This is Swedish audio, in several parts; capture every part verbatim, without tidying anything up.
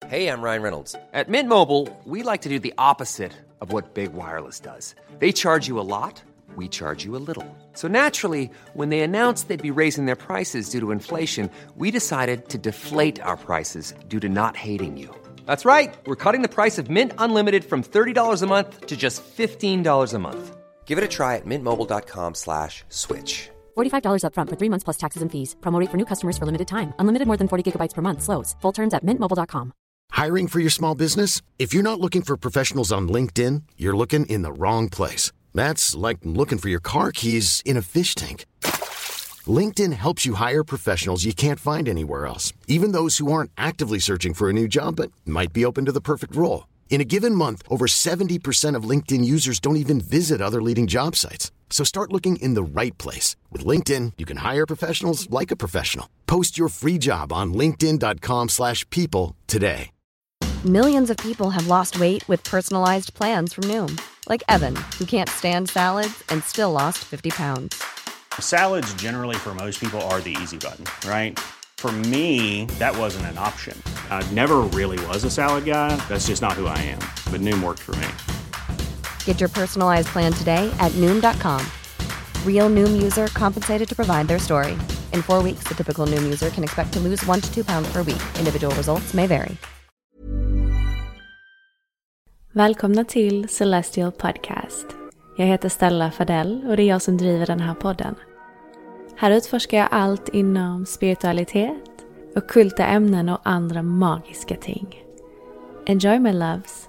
Hey, I'm Ryan Reynolds. At Mint Mobile, we like to do the opposite of what Big Wireless does. They charge you a lot, we charge you a little. So naturally, when they announced they'd be raising their prices due to inflation, we decided to deflate our prices due to not hating you. That's right. We're cutting the price of Mint Unlimited from thirty dollars a month to just fifteen dollars a month. Give it a try at mintmobile.com slash switch. forty-five dollars up front for three months plus taxes and fees. Promo rate for new customers for limited time. Unlimited more than forty gigabytes per month slows. Full terms at mint mobile dot com. Hiring for your small business? If you're not looking for professionals on LinkedIn, you're looking in the wrong place. That's like looking for your car keys in a fish tank. LinkedIn helps you hire professionals you can't find anywhere else, even those who aren't actively searching for a new job but might be open to the perfect role. In a given month, over seventy percent of LinkedIn users don't even visit other leading job sites. So start looking in the right place. With LinkedIn, you can hire professionals like a professional. Post your free job on linkedin dot com slash people today. Millions of people have lost weight with personalized plans from Noom. Like Evan, who can't stand salads and still lost fifty pounds. Salads generally for most people are the easy button, right? For me, that wasn't an option. I never really was a salad guy. That's just not who I am. But Noom worked for me. Get your personalized plan today at Noom dot com. Real Noom user compensated to provide their story. In four weeks, the typical Noom user can expect to lose one to two pounds per week. Individual results may vary. Välkomna till Celestial Podcast. Jag heter Stella Fadell och det är jag som driver den här podden. Här utforskar jag allt inom spiritualitet, ockulta ämnen och andra magiska ting. Enjoy my loves!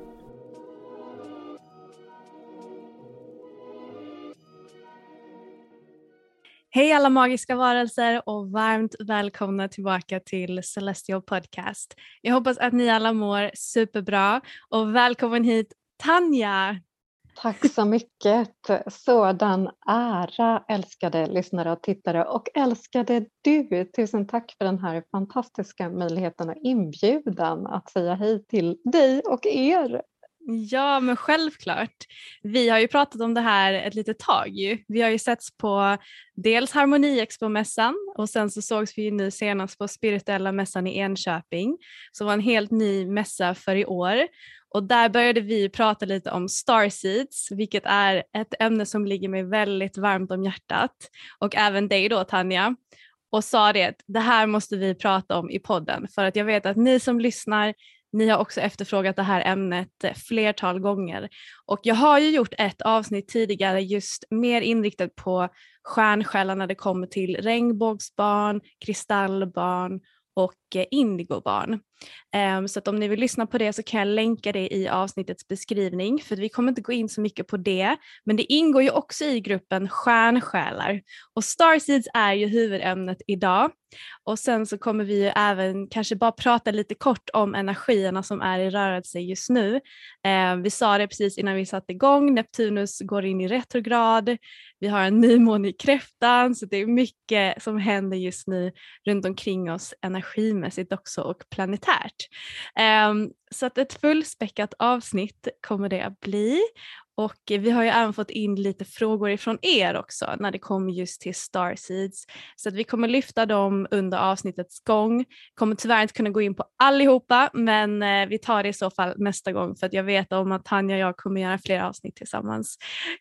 Hej alla magiska varelser och varmt välkomna tillbaka till Celestial Podcast. Jag hoppas att ni alla mår superbra och välkommen hit Tanja! Tack så mycket. Sådan ära, älskade lyssnare och tittare, och älskade du. Tusen tack för den här fantastiska möjligheten och inbjudan att säga hej till dig och er. Ja, men självklart. Vi har ju pratat om det här ett litet tag ju. Vi har ju setts på dels Harmoniexpo-mässan och sen så sågs vi ju nu senast på Spirituella mässan i Enköping. Så det var en helt ny mässa för i år. Och där började vi prata lite om starseeds, vilket är ett ämne som ligger mig väldigt varmt om hjärtat. Och även dig då, Tanja. Och sa det att det här måste vi prata om i podden. För att jag vet att ni som lyssnar, ni har också efterfrågat det här ämnet flertal gånger. Och jag har ju gjort ett avsnitt tidigare just mer inriktat på stjärnsjälar när det kommer till regnbågsbarn, kristallbarn och indigobarn. Um, så att om ni vill lyssna på det så kan jag länka det i avsnittets beskrivning, för vi kommer inte gå in så mycket på det, men det ingår ju också i gruppen stjärnsjälar och starseeds är ju huvudämnet idag. Och sen så kommer vi ju även kanske bara prata lite kort om energierna som är i rörelse just nu. Um, vi sa det precis innan vi satte igång, Neptunus går in i retrograd, vi har en nymåne i kräftan, så det är mycket som händer just nu runt omkring oss energimässigt också och planetärt. Um, så att ett fullspäckat avsnitt kommer det att bli. Och vi har ju även fått in lite frågor ifrån er också när det kommer just till starseeds. Så att vi kommer lyfta dem under avsnittets gång. Kommer tyvärr inte kunna gå in på allihopa, men eh, vi tar det i så fall nästa gång. För att jag vet om att Tanja och jag kommer göra fler avsnitt tillsammans.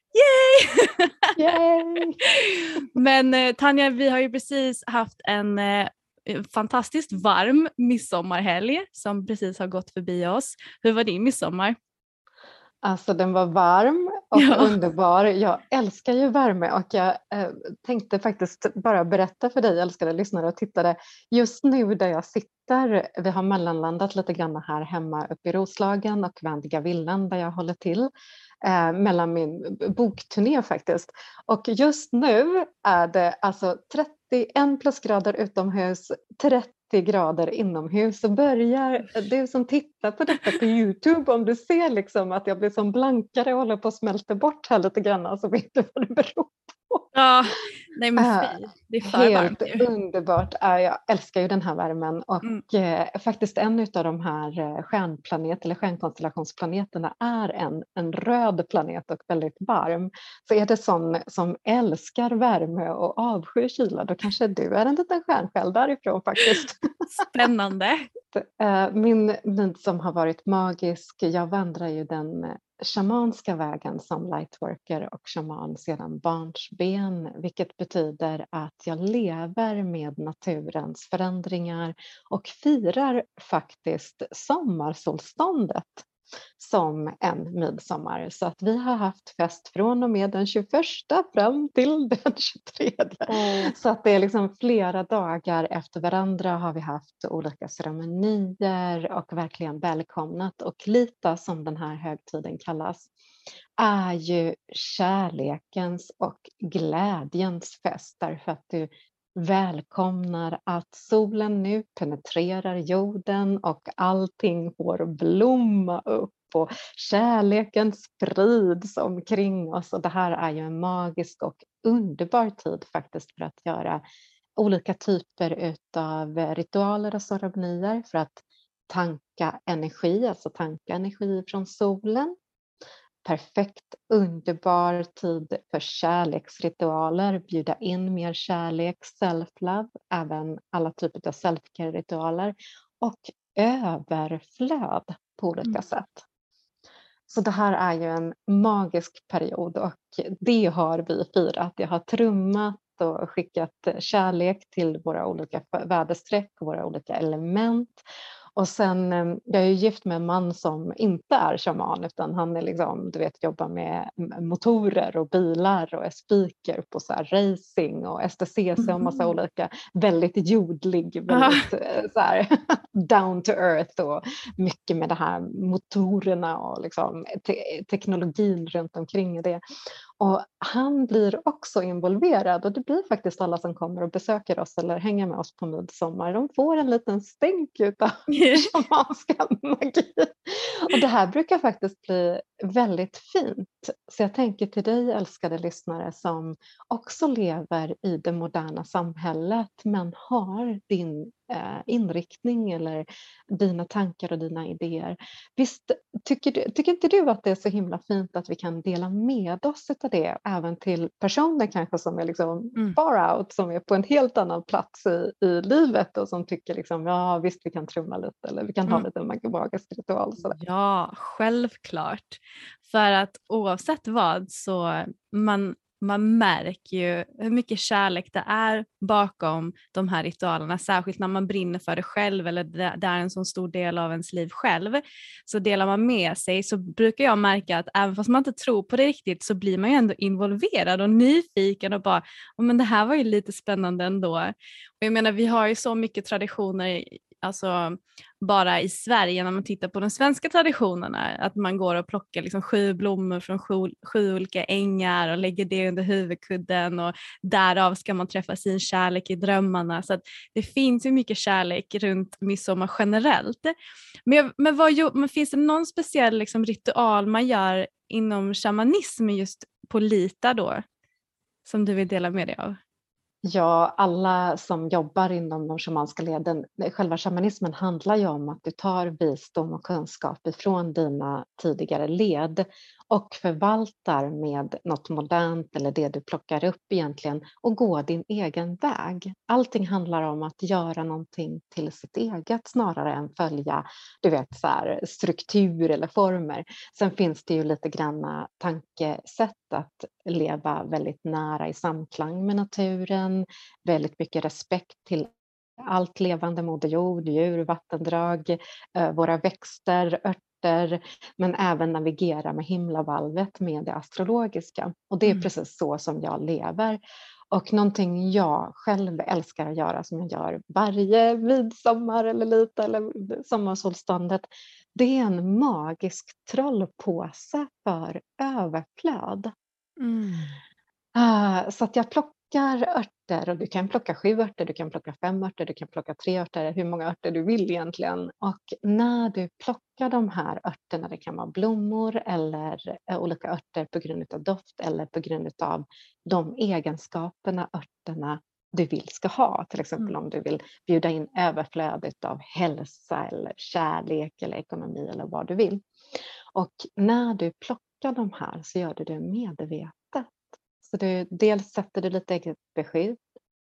Yay! Yay! Men eh, Tanja, vi har ju precis haft en... Eh, fantastiskt varm midsommarhelg som precis har gått förbi oss. Hur var din midsommar? Alltså den var varm och ja. underbar. Jag älskar ju värme och jag eh, tänkte faktiskt bara berätta för dig, älskade lyssnare och tittare. Just nu där jag sitter, vi har mellanlandat lite grann här hemma uppe i Roslagen och Vändiga villan där jag håller till. Eh, mellan min bokturné faktiskt. Och just nu är det alltså trettioen plusgrader utomhus, trettio grader inomhus. Och börjar du som tittar på detta på YouTube, om du ser liksom att jag blir som blankare och håller på att smälta bort här lite grann, så vet du vad det beror på. Ja, nej men fy. Det är för Helt varmt ju. underbart. Ja, jag älskar ju den här värmen och Mm. eh, faktiskt en av de här eh, stjärnplanet eller stjärnkonstellationsplaneterna är en, en röd planet och väldigt varm. Så är det sån som älskar värme och avskyr kyla, då kanske du är en liten stjärnsjäl därifrån faktiskt. Spännande. Eh, Min tid som har varit magisk, jag vandrar ju den shamanska vägen som lightworker och shaman sedan barnsben, vilket betyder att jag lever med naturens förändringar och firar faktiskt sommarsolståndet som en midsommar. Så att vi har haft fest från och med den tjugoförsta fram till den tjugotredje. Oh. Så att det är liksom flera dagar efter varandra har vi haft olika ceremonier och verkligen välkomnat. Och Lita, som den här högtiden kallas, är ju kärlekens och glädjens fest, därför att du välkomnar att solen nu penetrerar jorden och allting får blomma upp och kärleken sprids omkring oss. Och det här är ju en magisk och underbar tid faktiskt för att göra olika typer av ritualer och ceremonier för att tanka energi, alltså tanka energi från solen. Perfekt, underbar tid för kärleksritualer, bjuda in mer kärlek, self-love, även alla typer av self-care-ritualer och överflöd på olika Mm. sätt. Så det här är ju en magisk period och det har vi firat. Jag har trummat och skickat kärlek till våra olika väderstreck och våra olika element. Och sen, jag är ju gift med en man som inte är shaman, utan han är liksom, du vet, jobbar med motorer och bilar och är speaker på så här racing och S T C C och massa Mm. olika, väldigt jordlig, väldigt ah. så här, down to earth och mycket med det här motorerna och liksom te- teknologin runt omkring det. Och han blir också involverad och det blir faktiskt alla som kommer och besöker oss eller hänger med oss på midsommar. De får en liten stänk utav shamanska magi. Och det här brukar faktiskt bli väldigt fint. Så jag tänker till dig, älskade lyssnare, som också lever i det moderna samhället men har din eh, inriktning eller dina tankar och dina idéer. Visst, tycker, du, tycker inte du att det är så himla fint att vi kan dela med oss av det även till personer kanske som är liksom Mm. far out, som är på en helt annan plats i, i livet och som tycker liksom, ja visst vi kan trumma lite eller vi kan ha Mm. lite magisk ritual. Sådär. Ja, självklart. För att oavsett vad så man, man märker ju hur mycket kärlek det är bakom de här ritualerna, särskilt när man brinner för det själv eller det, det är en så stor del av ens liv själv. Så delar man med sig så brukar jag märka att även fast man inte tror på det riktigt så blir man ju ändå involverad och nyfiken och bara, oh, men det här var ju lite spännande ändå. Och jag menar, vi har ju så mycket traditioner, alltså bara i Sverige när man tittar på de svenska traditionerna, att man går och plockar liksom sju blommor från sju, sju olika ängar och lägger det under huvudkudden och därav ska man träffa sin kärlek i drömmarna. Så att det finns ju mycket kärlek runt midsommar generellt. Men, jag, men, vad, men finns det någon speciell liksom ritual man gör inom shamanism just på Lita då som du vill dela med dig av? Ja, alla som jobbar inom de shamanska leden, själva shamanismen handlar ju om att du tar visdom och kunskap ifrån dina tidigare led och förvaltar med något modernt eller det du plockar upp egentligen och går din egen väg. Allting handlar om att göra någonting till sitt eget snarare än följa, du vet, så här, struktur eller former. Sen finns det ju lite granna tankesätt att leva väldigt nära i samklang med naturen, väldigt mycket respekt till allt levande, moder jord, djur, vattendrag, våra växter, örter, men även navigera med himlavalvet med det astrologiska. Och det är mm. precis så som jag lever. Och någonting jag själv älskar att göra, som jag gör varje midsommar eller lite eller sommarsolståndet, det är en magisk trollpåse för överflöd. Mm. Uh, så att jag plockar plockar örter, och du kan plocka sju örter, du kan plocka fem örter, du kan plocka tre örter, hur många örter du vill egentligen. Och när du plockar de här örterna, det kan vara blommor eller olika örter på grund av doft eller på grund av de egenskaperna örterna du vill ska ha. Till exempel mm. om du vill bjuda in överflödet av hälsa eller kärlek eller ekonomi eller vad du vill. Och när du plockar de här så gör du det medvetet. Så du, dels sätter du lite eget beskydd.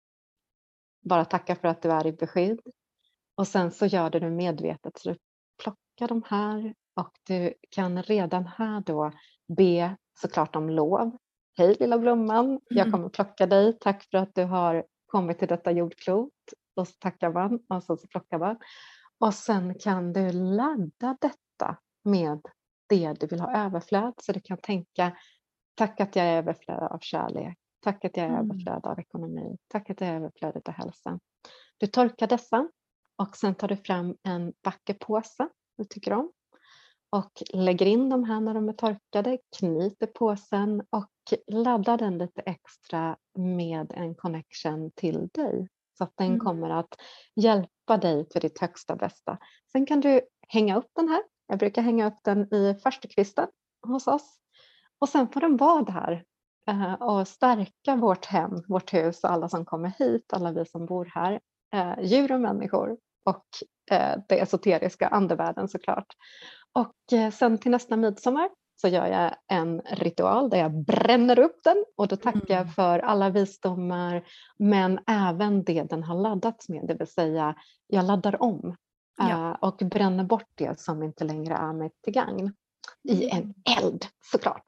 Bara tacka för att du är i beskydd. Och sen så gör du det medvetet. Så du plockar de här. Och du kan redan här då be såklart om lov. Hej lilla blomman, mm. jag kommer plocka dig. Tack för att du har kommit till detta jordklot. Och så tackar man och så, så plockar man. Och sen kan du ladda detta med det du vill ha överflöd. Så du kan tänka, tack att jag är överflöd av kärlek. Tack att jag är mm. överflöd av ekonomi. Tack att jag är överflöd av hälsa. Du torkar dessa och sen tar du fram en vacker påse du tycker om. Och lägger in de här när de är torkade. Knyter påsen och laddar den lite extra med en connection till dig. Så att den mm. kommer att hjälpa dig för ditt högsta bästa. Sen kan du hänga upp den här. Jag brukar hänga upp den i farstukvisten hos oss. Och sen får den vara där eh, och stärka vårt hem, vårt hus och alla som kommer hit, alla vi som bor här. Eh, djur och människor och eh, det esoteriska andevärlden såklart. Och eh, sen till nästa midsommar så gör jag en ritual där jag bränner upp den. Och då tackar jag för alla visdomar men även det den har laddats med. Det vill säga jag laddar om. Ja. Och bränner bort det som inte längre är mig till gagn. I en eld såklart.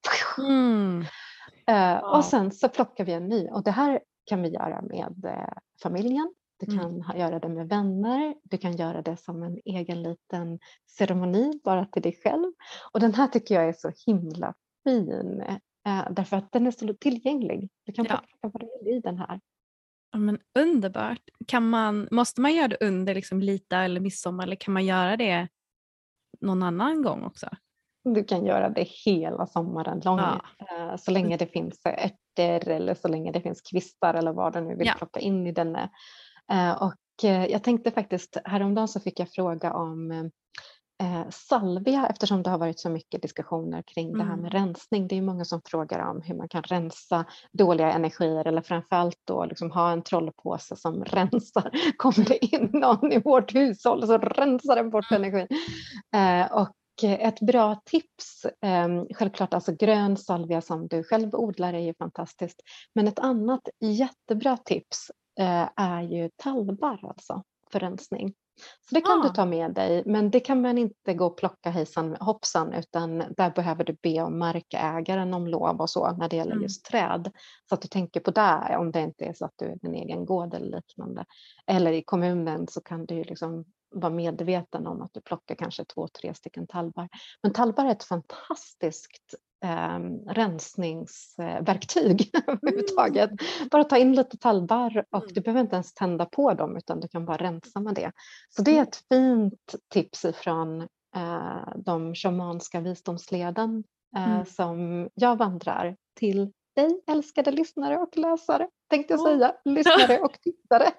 Mm. Uh, wow. Och sen så plockar vi en ny. Och det här kan vi göra med uh, familjen. Du kan mm. göra det med vänner. Du kan göra det som en egen liten ceremoni bara till dig själv. Och den här tycker jag är så himla fin. Uh, därför att den är så tillgänglig. Du kan plocka ja. vad du vill i den här. Ja, men underbart. Kan man, måste man göra det under liksom lite eller midsommar eller kan man göra det någon annan gång också? Du kan göra det hela sommaren lång. Ja. Så länge det finns ärtor eller så länge det finns kvistar eller vad du nu vill ja. plocka in i den. Och jag tänkte faktiskt, häromdagen så fick jag fråga om salvia eftersom det har varit så mycket diskussioner kring mm. det här med rensning. Det är många som frågar om hur man kan rensa dåliga energier eller framförallt då liksom ha en trollpåse som rensar. Kommer det in någon i vårt hushåll så rensar den bort energin. Och ett bra tips, självklart alltså grön salvia som du själv odlar är ju fantastiskt. Men ett annat jättebra tips är ju tallbarr alltså för rensning. Så det kan ah. du ta med dig, men det kan man inte gå och plocka hejsan hoppsan utan där behöver du be om markägaren om lov och så när det gäller mm. just träd. Så att du tänker på det om det inte är så att du är din egen gård eller liknande. Eller i kommunen så kan du liksom vara medveten om att du plockar kanske två, tre stycken tallbarr. Men tallbarr är ett fantastiskt eh, rensningsverktyg överhuvudtaget. Mm. Bara ta in lite tallbarr och mm. du behöver inte ens tända på dem utan du kan bara rensa med det. Så det är ett fint tips ifrån eh, de shamanska visdomsleden eh, mm. som jag vandrar till dig älskade lyssnare och läsare. Tänkte jag säga, lyssnare och tittare.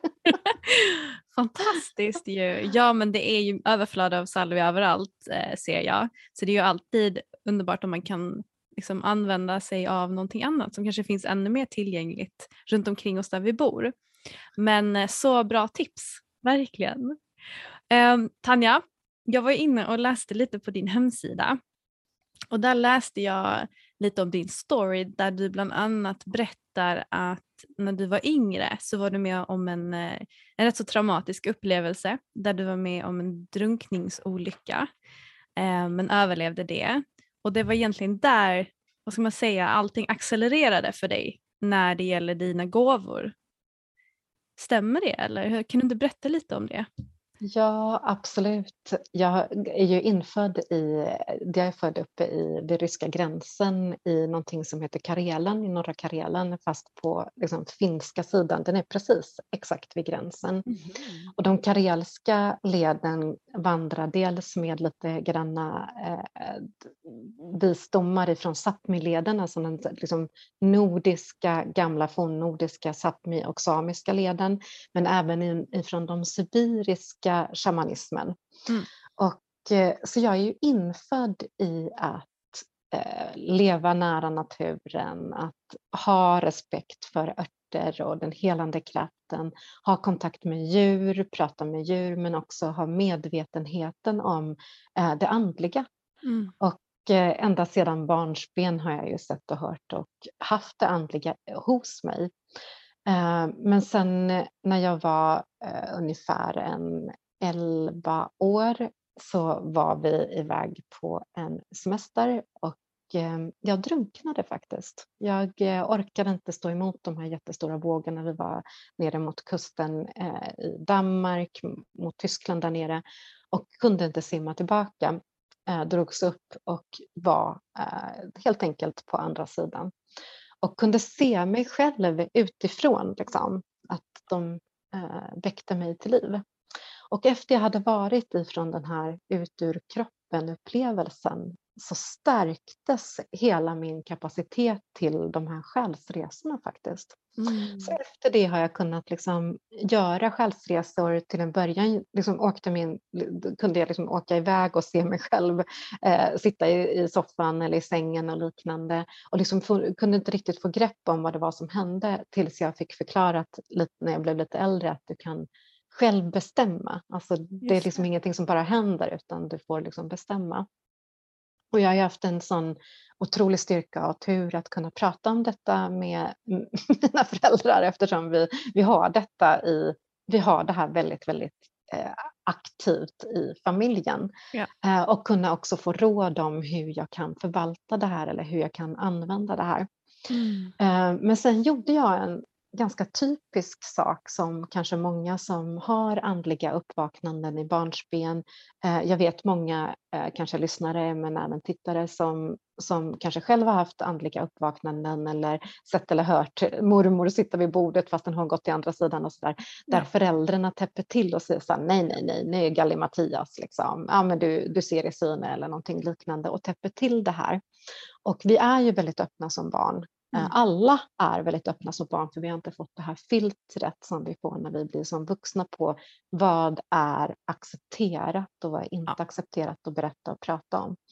Fantastiskt ju. Ja, men det är ju överflöd av salvia överallt eh, ser jag. Så det är ju alltid underbart om man kan liksom använda sig av någonting annat som kanske finns ännu mer tillgängligt runt omkring oss där vi bor. Men eh, så bra tips, verkligen. Eh, Tanja, jag var inne och läste lite på din hemsida. Och där läste jag lite om din story där du bland annat berättar att när du var yngre så var du med om en, en rätt så traumatisk upplevelse där du var med om en drunkningsolycka eh, men överlevde det. Och det var egentligen där, vad ska man säga, allting accelererade för dig när det gäller dina gåvor. Stämmer det eller kan du inte berätta lite om det? Ja, absolut. Jag är ju infödd i, jag är född uppe i den ryska gränsen i någonting som heter Karelen, i norra Karelen, fast på liksom, finska sidan. Den är precis exakt vid gränsen. Mm. Och de karelska leden vandrar dels med lite granna eh, visdomar ifrån Sápmi-leden, alltså den liksom nordiska, gamla fornnordiska Sápmi och samiska leden, men även in, ifrån de sibiriska shamanismen. Mm. Och, eh, så jag är ju infödd i att eh, leva nära naturen, att ha respekt för örter och den helande kraften, ha kontakt med djur, prata med djur, men också ha medvetenheten om eh, det andliga. Mm. Och eh, ända sedan barnsben har jag ju sett och hört och haft det andliga hos mig. Eh, men sen när jag var eh, ungefär en elva år så var vi iväg på en semester och eh, jag drunknade faktiskt. Jag eh, orkade inte stå emot de här jättestora vågorna. Vi var nere mot kusten eh, i Danmark, mot Tyskland där nere, och kunde inte simma tillbaka. Eh, drogs upp och var eh, helt enkelt på andra sidan. Och kunde se mig själv utifrån, liksom, att de eh, väckte mig till liv. Och efter jag hade varit ifrån den här ut ur kroppen-upplevelsen så stärktes hela min kapacitet till de här själsresorna faktiskt. Mm. Så efter det har jag kunnat liksom göra själsresor. Till en början liksom åkte min, kunde jag liksom åka iväg och se mig själv eh, sitta i, i soffan eller i sängen och liknande. Och liksom få, kunde inte riktigt få grepp om vad det var som hände tills jag fick förklarat lite, när jag blev lite äldre, att du kan själv bestämma. Alltså, det är liksom ingenting som bara händer, utan du får liksom bestämma. Och jag har haft en sån otrolig styrka och tur att kunna prata om detta med mina föräldrar, eftersom vi, vi har detta i, vi har det här väldigt, väldigt eh, aktivt i familjen. Ja. Eh, och kunna också få råd om hur jag kan förvalta det här eller hur jag kan använda det här. Mm. Eh, men sen gjorde jag en ganska typisk sak som kanske många som har andliga uppvaknanden i barnsben, eh, jag vet många eh, kanske lyssnare men även tittare som, som kanske själva har haft andliga uppvaknanden eller sett eller hört mormor sitta vid bordet fast den har gått till andra sidan och sådär, där Ja. föräldrarna täpper till och säger så här, nej nej nej, nej Galli Mattias liksom, ja men du, du ser i syn eller någonting liknande och täpper till det här. Och vi är ju väldigt öppna som barn. Mm. Alla är väldigt öppna som barn, för vi har inte fått det här filtret som vi får när vi blir som vuxna på vad är accepterat och vad är inte Ja. accepterat att berätta och prata om.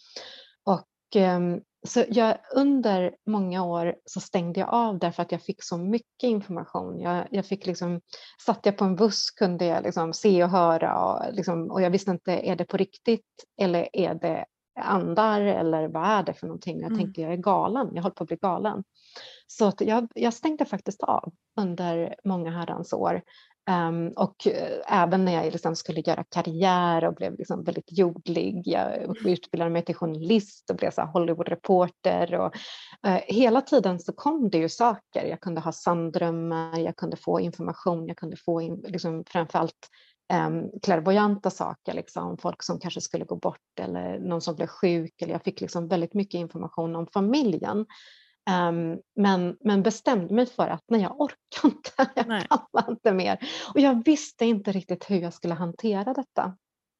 Och um, så jag, under många år så stängde jag av därför att jag fick så mycket information. Jag, jag fick liksom, satt jag på en buss kunde jag liksom se och höra och, liksom, och jag visste inte, är det på riktigt eller är det andar eller vad är det för någonting? Jag Mm. tänkte jag är galen, jag håller på att bli galen. Så att jag, jag stängde faktiskt av under många herrans år. Um, och uh, även när jag liksom skulle göra karriär och blev liksom väldigt jordlig. Jag utbildade mig till journalist och blev så här Hollywood-reporter. Och, uh, hela tiden så kom det ju saker. Jag kunde ha sanddrömmar, jag kunde få information, jag kunde få in, liksom, framförallt Um, klärvoajanta saker, liksom, folk som kanske skulle gå bort eller någon som blev sjuk. Eller jag fick liksom väldigt mycket information om familjen. Um, men, men bestämde mig för att nej, jag orkar inte, jag Nej. pallar inte mer. Och jag visste inte riktigt hur jag skulle hantera detta.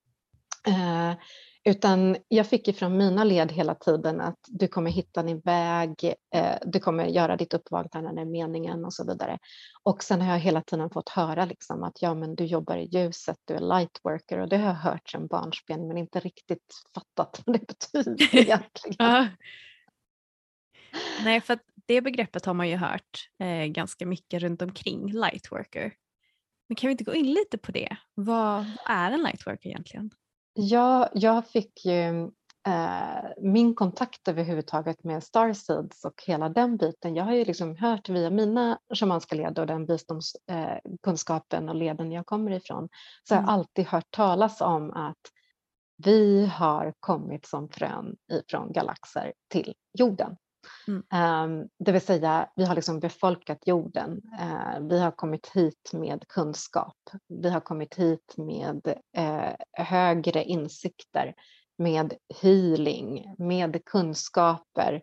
Uh, utan jag fick ifrån mina led hela tiden att du kommer hitta din väg, eh, du kommer göra ditt uppvaknande, den meningen och så vidare. Och sen har jag hela tiden fått höra liksom att ja, men du jobbar i ljuset, du är lightworker, och det har jag hört sedan barnsben men inte riktigt fattat vad det betyder egentligen. Ja. Nej, för att det begreppet har man ju hört eh, ganska mycket runt omkring lightworker. Men kan vi inte gå in lite på det? Vad är en lightworker egentligen? Ja, jag fick ju eh, min kontakt överhuvudtaget med Starseeds och hela den biten. Jag har ju liksom hört via mina shamanska led och den visdomskunskapen eh, och leden jag kommer ifrån. Så mm. jag har alltid hört talas om att vi har kommit som frön ifrån galaxer till jorden. Mm. Um, det vill säga, vi har liksom befolkat jorden. Uh, vi har kommit hit med kunskap. Vi har kommit hit med uh, högre insikter, med healing, med kunskaper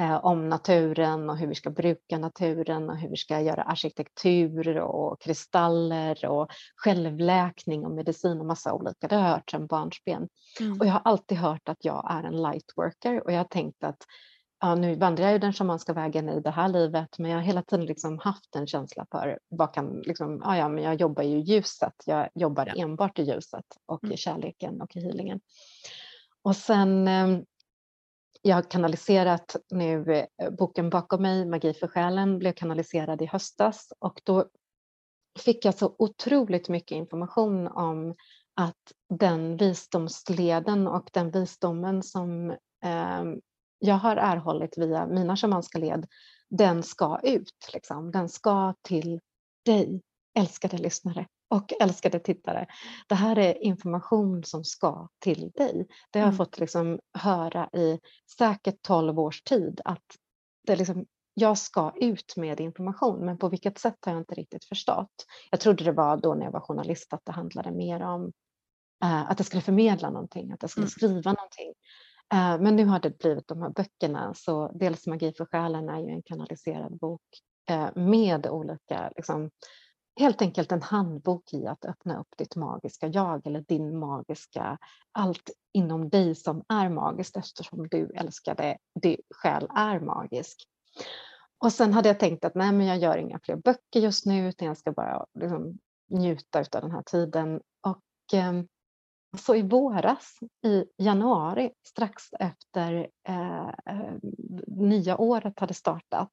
eh, om naturen och hur vi ska bruka naturen och hur vi ska göra arkitektur och kristaller och självläkning och medicin och massa olika. Det har jag hört sedan barnsben. Mm. Och jag har alltid hört att jag är en lightworker och jag har tänkt att ja, nu vandrar jag ju den shamanska vägen i det här livet, men jag har hela tiden liksom haft en känsla för vad kan, liksom, ja, ja, men jag jobbar ju i ljuset, jag jobbar Ja. enbart i ljuset och Mm. i kärleken och i healingen. Och sen eh, jag har kanaliserat nu, eh, boken bakom mig, Magi för själen, blev kanaliserad i höstas och då fick jag så otroligt mycket information om att den visdomsleden och den visdomen som eh, jag har erhållit via mina shamanska led, den ska ut. Liksom. Den ska till dig, älskade lyssnare och älskade tittare. Det här är information som ska till dig. Det har jag Mm. fått liksom höra i säkert tolv års tid. Att det liksom, jag ska ut med information, men på vilket sätt har jag inte riktigt förstått. Jag trodde det var då när jag var journalist att det handlade mer om eh, att jag skulle förmedla någonting, att jag skulle Mm. skriva någonting. Men nu har det blivit de här böckerna, så dels Magi för själen är ju en kanaliserad bok med olika, liksom, helt enkelt en handbok i att öppna upp ditt magiska jag eller din magiska, allt inom dig som är magiskt eftersom du älskar det, din själ är magisk. Och sen hade jag tänkt att nej, men jag gör inga fler böcker just nu utan jag ska bara liksom njuta av den här tiden. Och eh, så i våras, i januari, strax efter eh, nya året hade startat,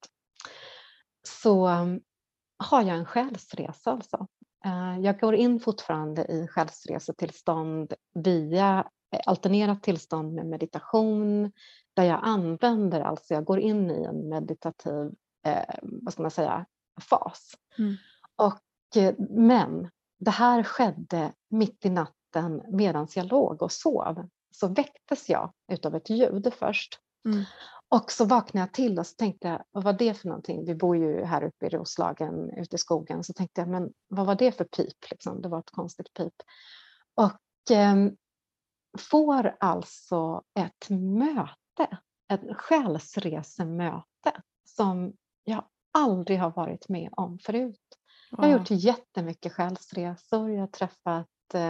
så um, har jag en själsresa alltså. Eh, jag går in fortfarande i själsresetillstånd via alternerat tillstånd med meditation, där jag använder, alltså jag går in i en meditativ, eh, vad ska man säga, fas. Mm. Och, eh, men det här skedde mitt i natten medan jag låg och sov. Så väcktes jag utav ett ljud först. Mm. Och så vaknade jag till och så tänkte jag, vad var det för någonting? Vi bor ju här uppe i Roslagen, ute i skogen. Så tänkte jag, men vad var det för pip? Liksom? Det var ett konstigt pip. Och eh, får alltså ett möte, ett själsresemöte som jag aldrig har varit med om förut. Jag har gjort jättemycket själsresor. Jag har träffat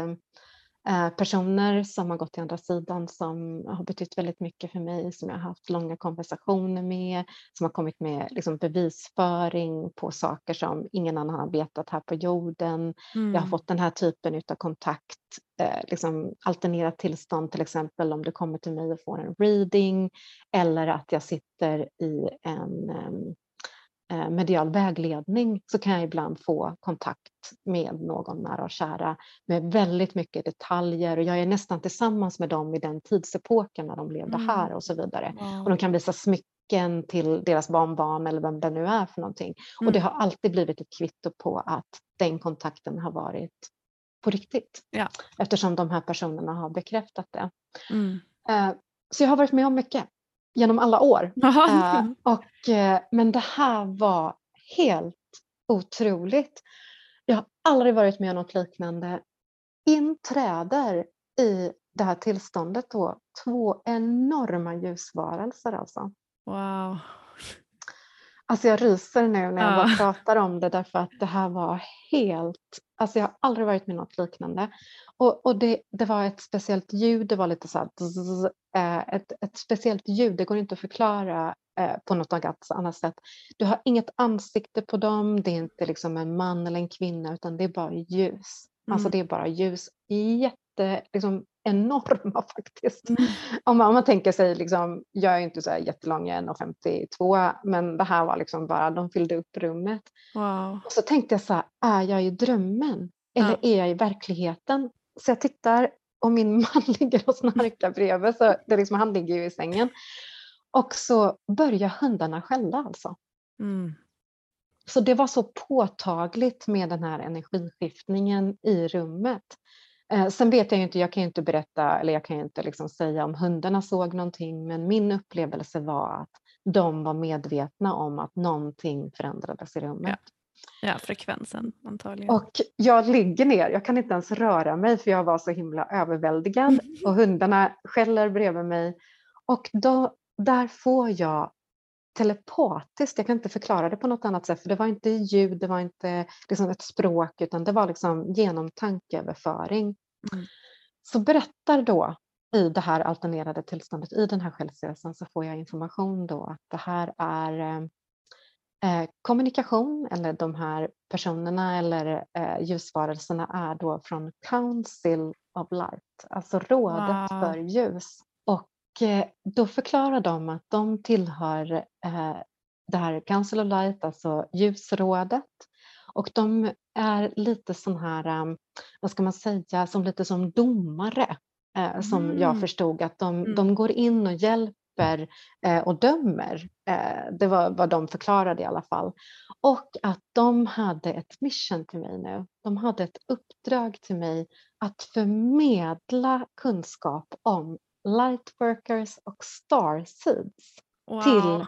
eh, personer som har gått till andra sidan som har betytt väldigt mycket för mig, som jag har haft långa konversationer med, som har kommit med liksom, bevisföring på saker som ingen annan har vetat här på jorden. Mm. Jag har fått den här typen av kontakt, eh, liksom alternerat tillstånd, till exempel om du kommer till mig och får en reading, eller att jag sitter i en eh, medial vägledning, så kan jag ibland få kontakt med någon nära och kära med väldigt mycket detaljer, och jag är nästan tillsammans med dem i den tidsepoken när de levde Mm. här och så vidare. Wow. Och de kan visa smycken till deras barnbarn eller vem det nu är för någonting. Mm. Och det har alltid blivit ett kvitto på att den kontakten har varit på riktigt. Ja. Eftersom de här personerna har bekräftat det. Mm. Så jag har varit med om mycket genom alla år. Aha. Uh, och, uh, men det här var helt otroligt. Jag har aldrig varit med om något liknande. Inträder i det här tillståndet då två enorma ljusvarelser alltså. Wow. Alltså jag ryser nu när jag Ja. bara pratar om det, därför att det här var helt, alltså jag har aldrig varit med något liknande. Och, och det, det var ett speciellt ljud, det var lite så här, zzz, eh, ett, ett speciellt ljud, det går inte att förklara eh, på något annat sätt. Du har inget ansikte på dem, det är inte liksom en man eller en kvinna, utan det är bara ljus. Mm. Alltså det är bara ljus, jätte, liksom enorma faktiskt. Mm. Om, man, om man tänker sig, liksom, jag är inte så här jättelång, jag är en femtiotvå, men det här var liksom bara, de fyllde upp rummet. Wow. Och så tänkte jag så här, är jag i drömmen? Eller Ja. är jag i verkligheten? Så jag tittar och min man ligger och snarkar bredvid, så det liksom, han ligger ju i sängen. Och så börjar hundarna skälla alltså. Mm. Så det var så påtagligt med den här energiskiftningen i rummet. Eh, sen vet jag ju inte, jag kan ju inte berätta, eller jag kan ju inte liksom säga om hundarna såg någonting, men min upplevelse var att de var medvetna om att någonting förändrades i rummet. Ja, ja, frekvensen antagligen. Och jag ligger ner, jag kan inte ens röra mig för jag var så himla överväldigad, och hundarna skäller bredvid mig. Och då, där får jag telepatiskt. Jag kan inte förklara det på något annat sätt, för det var inte ljud, det var inte liksom ett språk, utan det var liksom genom tankeöverföring. Mm. Så berättar då i det här alternerade tillståndet, i den här självstyrelsen, så får jag information då att det här är eh, kommunikation, eller de här personerna eller eh, ljusvarelserna är då från Council of Light, alltså rådet Wow. för ljus. Och eh, då förklarar de att de tillhör eh, det här Council of Light, alltså ljusrådet. Och de är lite sån här, um, vad ska man säga, som lite som domare. Eh, som Mm. jag förstod att de, Mm. de går in och hjälper eh, och dömer. Eh, det var vad de förklarade i alla fall. Och att de hade ett mission till mig nu. De hade ett uppdrag till mig att förmedla kunskap om lightworkers och starseeds Wow. till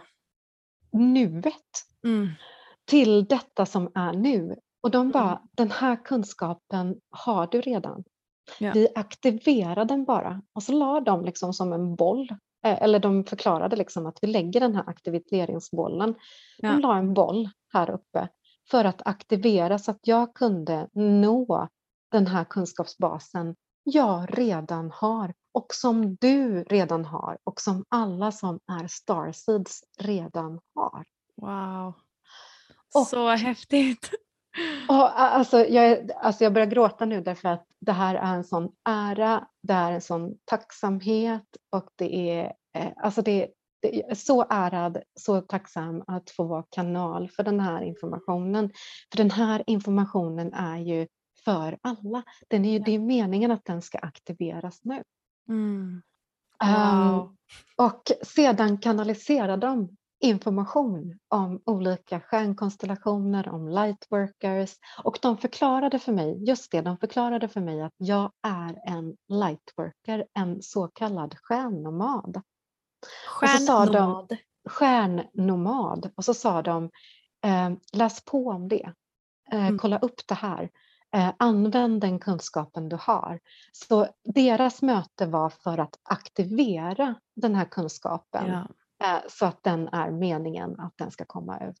nuet. Mm. Till detta som är nu. Och de bara, den här kunskapen har du redan. Ja. Vi aktiverar den bara. Och så la de liksom som en boll. Eh, eller de förklarade liksom att vi lägger den här aktiveringsbollen. Ja. De la en boll här uppe. För att aktivera så att jag kunde nå den här kunskapsbasen jag redan har. Och som du redan har. Och som alla som är starseeds redan har. Wow. Och- Så häftigt. Och, alltså, jag, är- alltså jag börjar gråta nu därför att det här är en sån ära, det är en sån tacksamhet och det är, eh, alltså det, det är så ärad, så tacksam att få vara kanal för den här informationen. För den här informationen är ju för alla. Den är ju, det är meningen att den ska aktiveras nu. Mm. Ehm, Wow. och sedan kanaliserar de information om olika stjärnkonstellationer, om lightworkers. Och de förklarade för mig, just det, de förklarade för mig att jag är en lightworker, en så kallad stjärnnomad. Och så sa de, Stjärnnomad. stjärnnomad. Och så sa de, eh, läs på om det. Eh, Mm. kolla upp det här. Eh, använd den kunskapen du har. Så deras möte var för att aktivera den här kunskapen. Ja. Eh, så att den är meningen att den ska komma ut.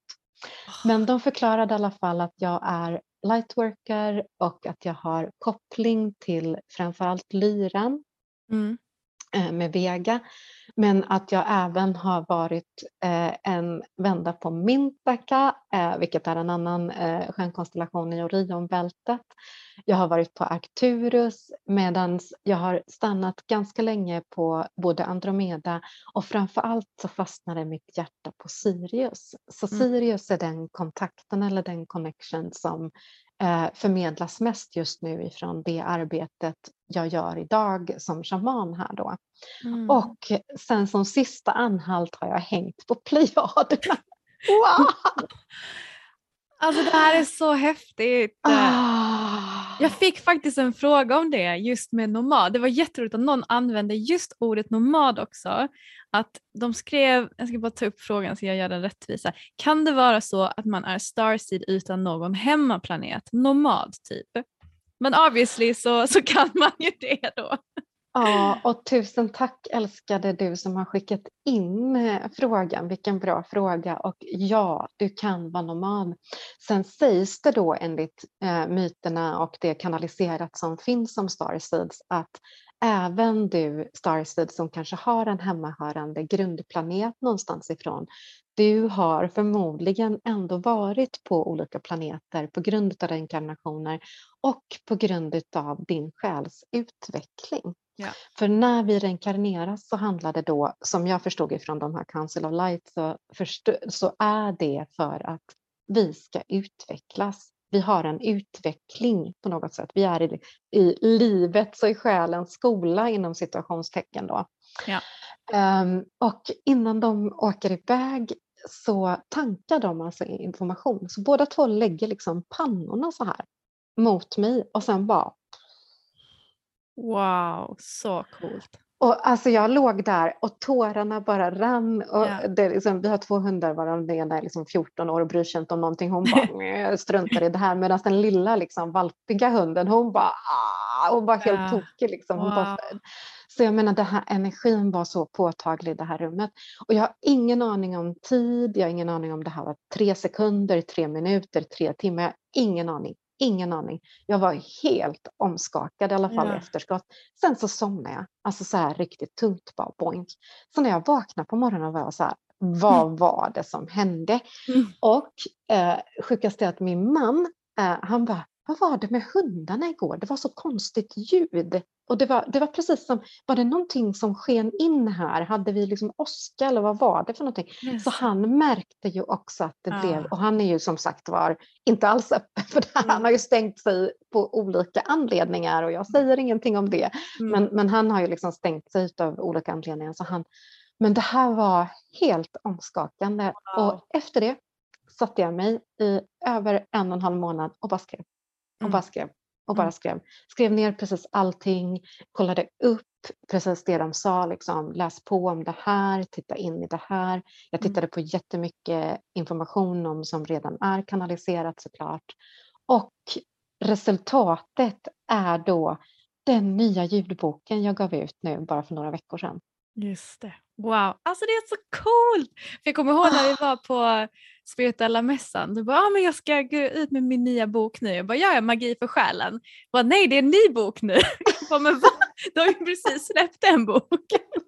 Men de förklarade i alla fall att jag är lightworker och att jag har koppling till framförallt lyran Mm. eh, med Vega. Men att jag även har varit eh, en vända på Mintaka, eh, vilket är en annan eh, stjärnkonstellation i Orionbältet. Jag har varit på Arcturus, medan jag har stannat ganska länge på både Andromeda och framförallt så fastnade mitt hjärta på Sirius. Så Mm. Sirius är den kontakten eller den connection som eh, förmedlas mest just nu ifrån det arbetet jag gör idag som shaman här då. Mm. Och sen som sista anhalt har jag hängt på Plejaderna. Wow! Alltså det här är så häftigt. Ah. Jag fick faktiskt en fråga om det just med nomad. Det var jätteroligt att någon använde just ordet nomad också. Att de skrev, jag ska bara ta upp frågan så jag gör den rättvisa. Kan det vara så att man är starseed utan någon hemmaplanet? Nomad typ. Men obviously så, så kan man ju det då. Ja, och tusen tack älskade du som har skickat in eh, frågan. Vilken bra fråga. Och ja, du kan vara nomad. Sen sägs det då enligt eh, myterna och det kanaliserat som finns som starseeds att även du starseed som kanske har en hemmahörande grundplanet någonstans ifrån. Du har förmodligen ändå varit på olika planeter på grund av reinkarnationer och på grund av din själs utveckling. Ja. För när vi reinkarneras så handlar det då, som jag förstod ifrån de här Council of Light, så, förstå, så är det för att vi ska utvecklas. Vi har en utveckling på något sätt. Vi är i, i livets och i själens skola inom situationstecken då. Ja. Um, och innan de åker iväg så tankar de alltså information. Så båda två lägger liksom pannorna så här mot mig och sen bara Wow, så coolt. Och alltså jag låg där och tårarna bara rann. Och Ja. det är liksom, vi har två hundar varav den ena är liksom fjorton år och bryr sig inte om någonting. Hon bara "Jag struntar i det här." Medan den lilla liksom, valpiga hunden, hon bara ah, hon var helt Ja. tokig. Liksom. Hon Wow. bara, så jag menar, den här energin var så påtaglig i det här rummet. Och jag har ingen aning om tid. Jag har ingen aning om det här var tre sekunder, tre minuter, tre timmar. Jag har ingen aning. Ingen aning. Jag var helt omskakad i alla fall Ja. i efterskott. Sen så somnade jag. Alltså så här riktigt tungt bara boink. Så när jag vaknade på morgonen var jag så här, vad var det som hände? Mm. Och eh, sjukast är att min man, eh, han bara, vad var det med hundarna igår? Det var så konstigt ljud. Och det var, det var precis som, var det någonting som sken in här? Hade vi liksom åska eller vad var det för någonting? Just Så det. han märkte ju också att det Ah. blev, och han är ju som sagt var inte alls öppen för det här. Mm. Han har ju stängt sig på olika anledningar och jag säger ingenting om det. Mm. Men, men han har ju liksom stängt sig av olika anledningar. Så han, men det här var helt omskakande. Wow. Och efter det satte jag mig i över en och en halv månad och bara skrev. Och Mm. bara skrev. Och bara Mm. skrev. Skrev ner precis allting. Kollade upp precis det de sa. Liksom, läs på om det här. Titta in i det här. Jag tittade på jättemycket information om som redan är kanaliserat såklart. Och resultatet är då den nya ljudboken jag gav ut nu bara för några veckor sedan. Just det. Wow, alltså det är så coolt! För jag kommer ihåg när vi var på spirituella mässan. Du bara, ah, men jag ska gå ut med min nya bok nu. Jag bara, ja, magi för själen. Jag bara, nej, det är en ny bok nu. Jag bara, men vad? Du har ju precis släppt en bok.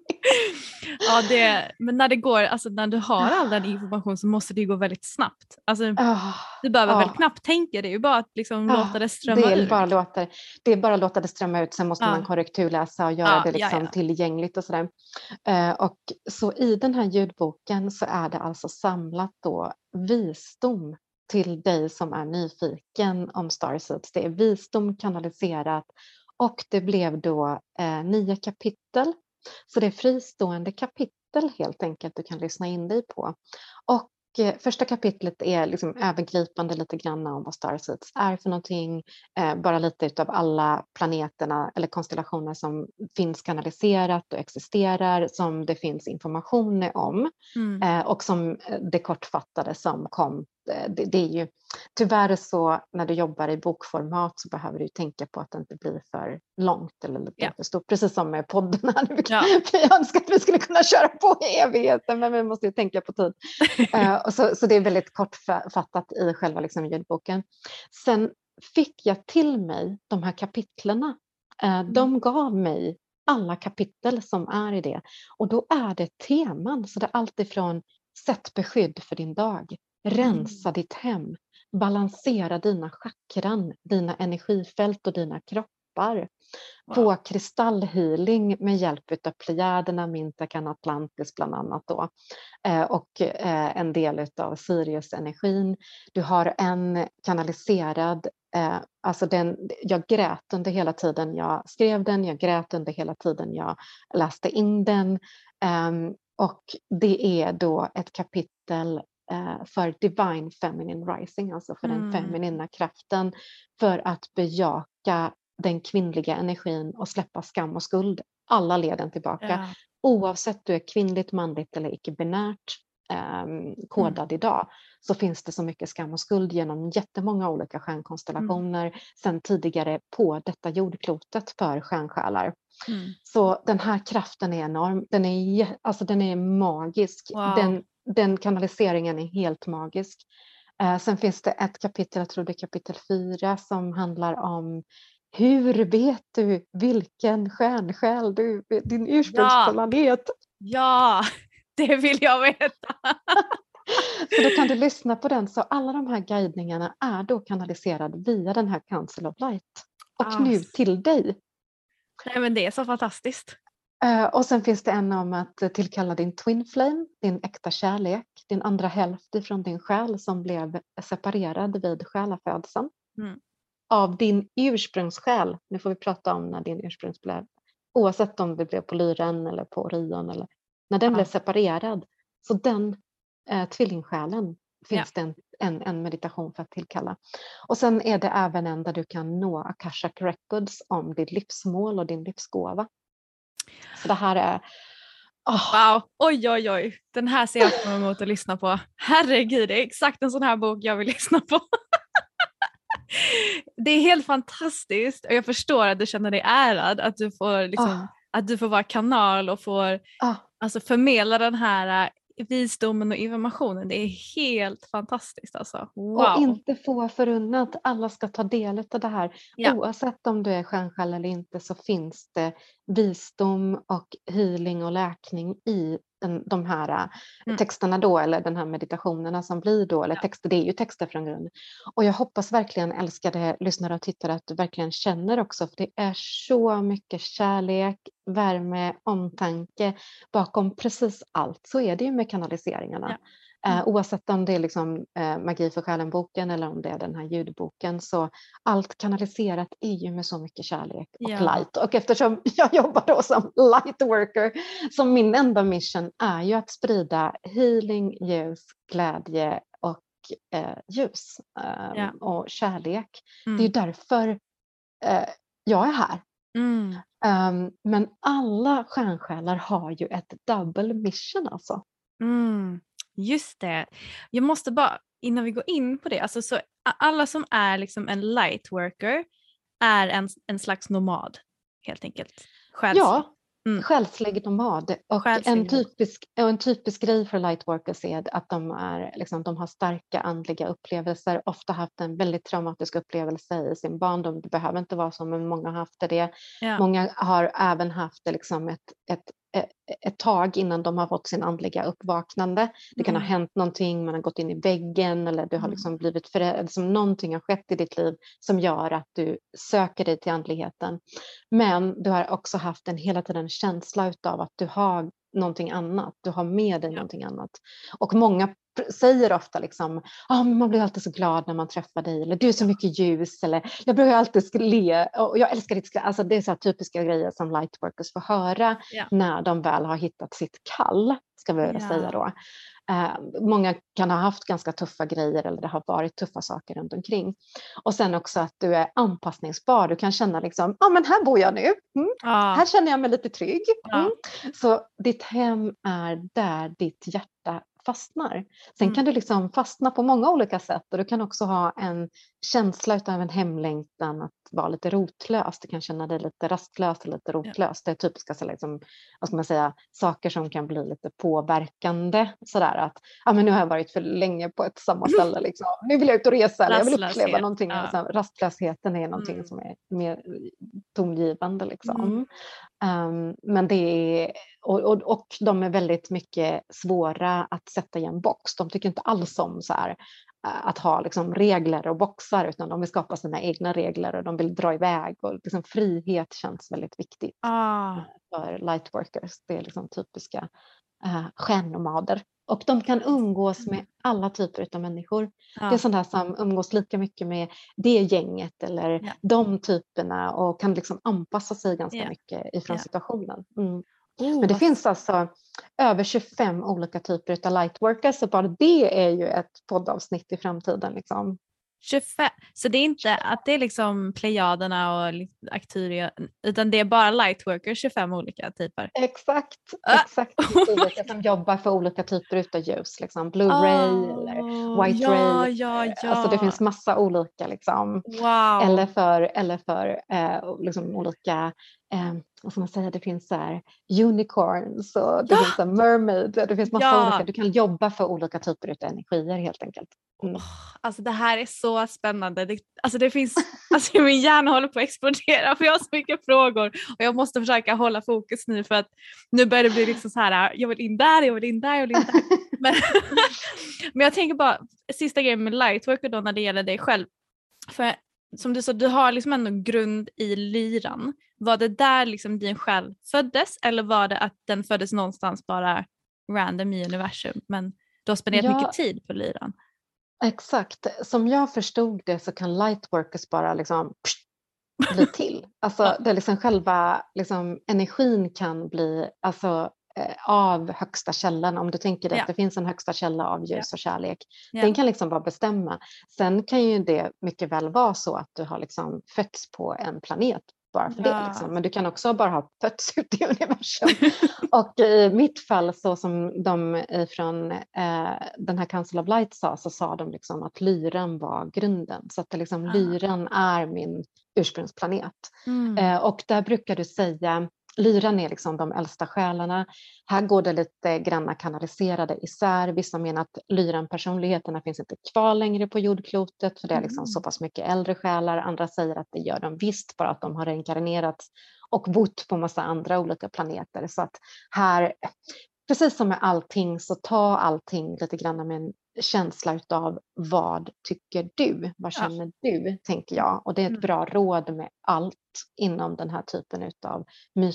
Ja, det, men när det går, alltså när du har all den information så måste det ju gå väldigt snabbt. Alltså, Oh, du behöver oh. väl knappt tänka, det är ju bara att liksom Ja, låta det strömma det är ur. bara låta, det är bara att låta det strömma ut. Sen måste Ja. man korrekturläsa och göra Ja, det liksom ja, ja. tillgängligt och sådär. Eh, och så i den här ljudboken så är det alltså samlat då visdom till dig som är nyfiken om Starseeds. Det är visdom kanaliserat och det blev då eh, nio kapitel. Så det är fristående kapitel helt enkelt du kan lyssna in dig på. Och eh, första kapitlet är liksom övergripande lite grann om vad Starseeds är för någonting. Eh, bara lite utav alla planeterna eller konstellationer som finns kanaliserat och existerar som det finns information om. Mm. Eh, och som det kortfattade som kom. Eh, det, det är ju tyvärr så när du jobbar i bokformat så behöver du tänka på att det inte blir för långt eller lite Ja. för stort. Precis som med podden här. Ja. Jag önskar att vi skulle kunna köra på i evigheten men vi måste ju tänka på tid. eh, och så, så det är väldigt kortfattat i själva liksom ljudboken. Sen fick jag till mig de här kapitlerna. Eh, de gav mig alla kapitel som är i det. Och då är det teman. Så det är allt ifrån sätt beskydd för din dag. Rensa ditt hem. Balansera dina chakran, dina energifält och dina kroppar. Wow. Få kristallhealing med hjälp av plejaderna, Mintakan, Atlantis bland annat då. Eh, och eh, en del av Sirius-energin. Du har en kanaliserad, eh, alltså den, jag grät under hela tiden jag skrev den, jag grät under hela tiden jag läste in den. Eh, och det är då ett kapitel för Divine Feminine Rising, alltså för Mm. den feminina kraften, för att bejaka den kvinnliga energin och släppa skam och skuld, alla leden tillbaka, Ja. oavsett du är kvinnligt, manligt eller icke-binärt um, kodad Mm. idag, så finns det så mycket skam och skuld genom jättemånga olika stjärnkonstellationer Mm. sedan tidigare på detta jordklotet för stjärnsjälar. Mm. Så den här kraften är enorm, den är, alltså den är magisk. Wow. Den, den kanaliseringen är helt magisk. Eh, sen finns det ett kapitel, jag tror det är kapitel fyra, som handlar om hur vet du vilken stjärnsjäl du, din ursprungsplanet. Ja, det vill jag veta. Så då kan du lyssna på den. Så alla de här guidningarna är då kanaliserade via den här Council of Light. Och Ah. nu till dig. Nej, men det är så fantastiskt. Uh, och sen finns det en om att uh, tillkalla din twin flame, din äkta kärlek, din andra hälft ifrån din själ som blev separerad vid själafödseln. Mm. Av din ursprungssjäl. Nu får vi prata om när din ursprungsblev, oavsett om det blev på Lyran eller på Orion, eller när den Ja. blev separerad. Så den uh, tvillingsjälen finns Ja. det en, en, en meditation för att tillkalla. Och sen är det även en där du kan nå Akashic Records om ditt livsmål och din livsgåva. Så det här är... Oh. Wow, oj oj oj. Den här ser jag fram emot att lyssna på. Herregud, det är exakt en sån här bok jag vill lyssna på. Det är helt fantastiskt och jag förstår att du känner dig ärad att du får, liksom, oh. att du får vara kanal och får oh. alltså, förmedla den här visdomen och informationen. Det är helt fantastiskt alltså. Wow. Och inte få förunnat. Alla ska ta del av det här. Ja. Oavsett om du är stjärnsjäl eller inte så finns det visdom och healing och läkning i den, de här mm. texterna då, eller den här meditationerna som blir då, eller ja. texter, det är ju texter från grund. Och jag hoppas verkligen, älskade lyssnare och tittare, att du verkligen känner också, för det är så mycket kärlek, värme, omtanke bakom precis allt. Så är det ju med kanaliseringarna. Ja. Mm. Uh, oavsett om det är liksom, uh, Magi för själen-boken eller om det är den här ljudboken, så allt kanaliserat är ju med så mycket kärlek och ja. light. Och eftersom jag jobbar då som lightworker, så min enda mission är ju att sprida healing, ljus, glädje och uh, ljus uh, ja. och kärlek. Mm. Det är ju därför uh, jag är här. Mm. Um, men alla stjärnsjälar har ju ett double mission alltså. Mm. Just det. Jag måste bara, innan vi går in på det, alltså så alla som är liksom en lightworker är en, en slags nomad helt enkelt. Själslig. Ja, mm. själslig nomad. Och själslig. En, typisk, en typisk grej för lightworkers är att de, är, liksom, de har starka andliga upplevelser, ofta haft en väldigt traumatisk upplevelse i sin barndom. Det behöver inte vara så, men många har haft det. Ja. Många har även haft liksom ett, ett ett tag innan de har fått sin andliga uppvaknande. Det kan mm. ha hänt någonting, man har gått in i väggen eller du har liksom blivit föräldrad, som någonting har skett i ditt liv som gör att du söker dig till andligheten. Men du har också haft en hela tiden känsla utav att du har någonting annat, du har med dig ja. någonting annat. Och många säger ofta liksom, ah, men man blir alltid så glad när man träffar dig, eller du är så mycket ljus, eller jag brukar alltid le, och jag älskar ditt skratt. Alltså det är så här typiska grejer som lightworkers får höra ja. när de väl har hittat sitt kall, ska vi ja. säga då. Uh, många kan ha haft ganska tuffa grejer, eller det har varit tuffa saker runt omkring. Och sen också att du är anpassningsbar. Du kan känna liksom, ja ah, men här bor jag nu. Mm. Ah. Här känner jag mig lite trygg. Mm. Ah. Så ditt hem är där ditt hjärta fastnar. Sen mm. kan du liksom fastna på många olika sätt, och du kan också ha en känsla av en hemlängtan att vara lite rotlös. Du kan känna dig lite rastlös eller lite rotlös. Ja. Det är typiska liksom, vad ska man säga, saker som kan bli lite påverkande. Sådär att, ja men nu har jag varit för länge på ett samma ställe. Liksom. Nu vill jag ut och resa, eller jag vill uppleva någonting. Ja. Alltså, rastlösheten är någonting mm. som är mer tongivande liksom. Mm. Um, men det är, och, och, och de är väldigt mycket svåra att sätta i en box. De tycker inte alls om så här, att ha liksom regler och boxar, utan de vill skapa sina egna regler och de vill dra iväg, och liksom frihet känns väldigt viktigt ah. för lightworkers. Det är liksom typiska uh, stjärnnomader. Och de kan umgås med alla typer av människor. Ja. Det är sådana som umgås lika mycket med det gänget eller ja. de typerna, och kan liksom anpassa sig ganska ja. mycket ifrån ja. situationen. Mm. Oh, Men det finns alltså över tjugofem olika typer av lightworkers, så bara det är ju ett poddavsnitt i framtiden. Liksom. tjugofem Så det är inte att det är liksom plejaderna och Arcturus, utan det är bara lightworkers, tjugofem olika typer. Exakt, uh. exakt. Olika som jobbar för olika typer av ljus, liksom Blu-ray oh, eller White ja, Ray. Ja, ja. Alltså det finns massa olika liksom. Wow. Eller för, eller för eh, liksom olika eh, vad ska man säga, det finns så här unicorns och det ja. finns så här mermaid, det finns massa ja. olika, du kan jobba för olika typer av energier helt enkelt. Mm. Oh, alltså det här är så spännande. Det, alltså det finns, alltså min hjärna håller på att explodera för jag har så mycket frågor och jag måste försöka hålla fokus nu, för att nu börjar det bli liksom så här, jag vill in där, jag vill in där, jag vill in där. men, men jag tänker bara, sista grejen med lightworker då när det gäller dig själv. För som du sa, du har liksom ändå grund i lyran. Var det där liksom din själ föddes, eller var det att den föddes någonstans bara random i universum, men du har spenderat ja, mycket tid på lyran? Exakt. Som jag förstod det så kan lightworkers bara liksom psh, bli till. Alltså det är liksom själva liksom, energin kan bli alltså, av högsta källan, om du tänker dig ja. att det finns en högsta källa av ljus ja. och kärlek. Ja. Den kan liksom bara bestämma. Sen kan ju det mycket väl vara så att du har liksom fötts på en planet bara för Ja. det. Liksom. Men du kan också bara ha fötts ut i universum. Och i mitt fall, så som de från eh, den här Council of Light sa, så sa de liksom att lyran var grunden. Så att det liksom, lyran är min ursprungsplanet. Mm. Eh, och där brukar du säga, lyran är liksom de äldsta själarna. Här går det lite granna kanaliserade isär. Vissa menar att lyran-personligheterna finns inte kvar längre på jordklotet, för det är liksom Mm. så pass mycket äldre själar. Andra säger att det gör de visst, bara att de har reinkarnerats och bott på massa andra olika planeter. Så att här, precis som med allting, så ta allting lite grann med en känsla utav vad tycker du? Vad känner du, tänker jag. Och det är ett Mm. bra råd med allt inom den här typen utav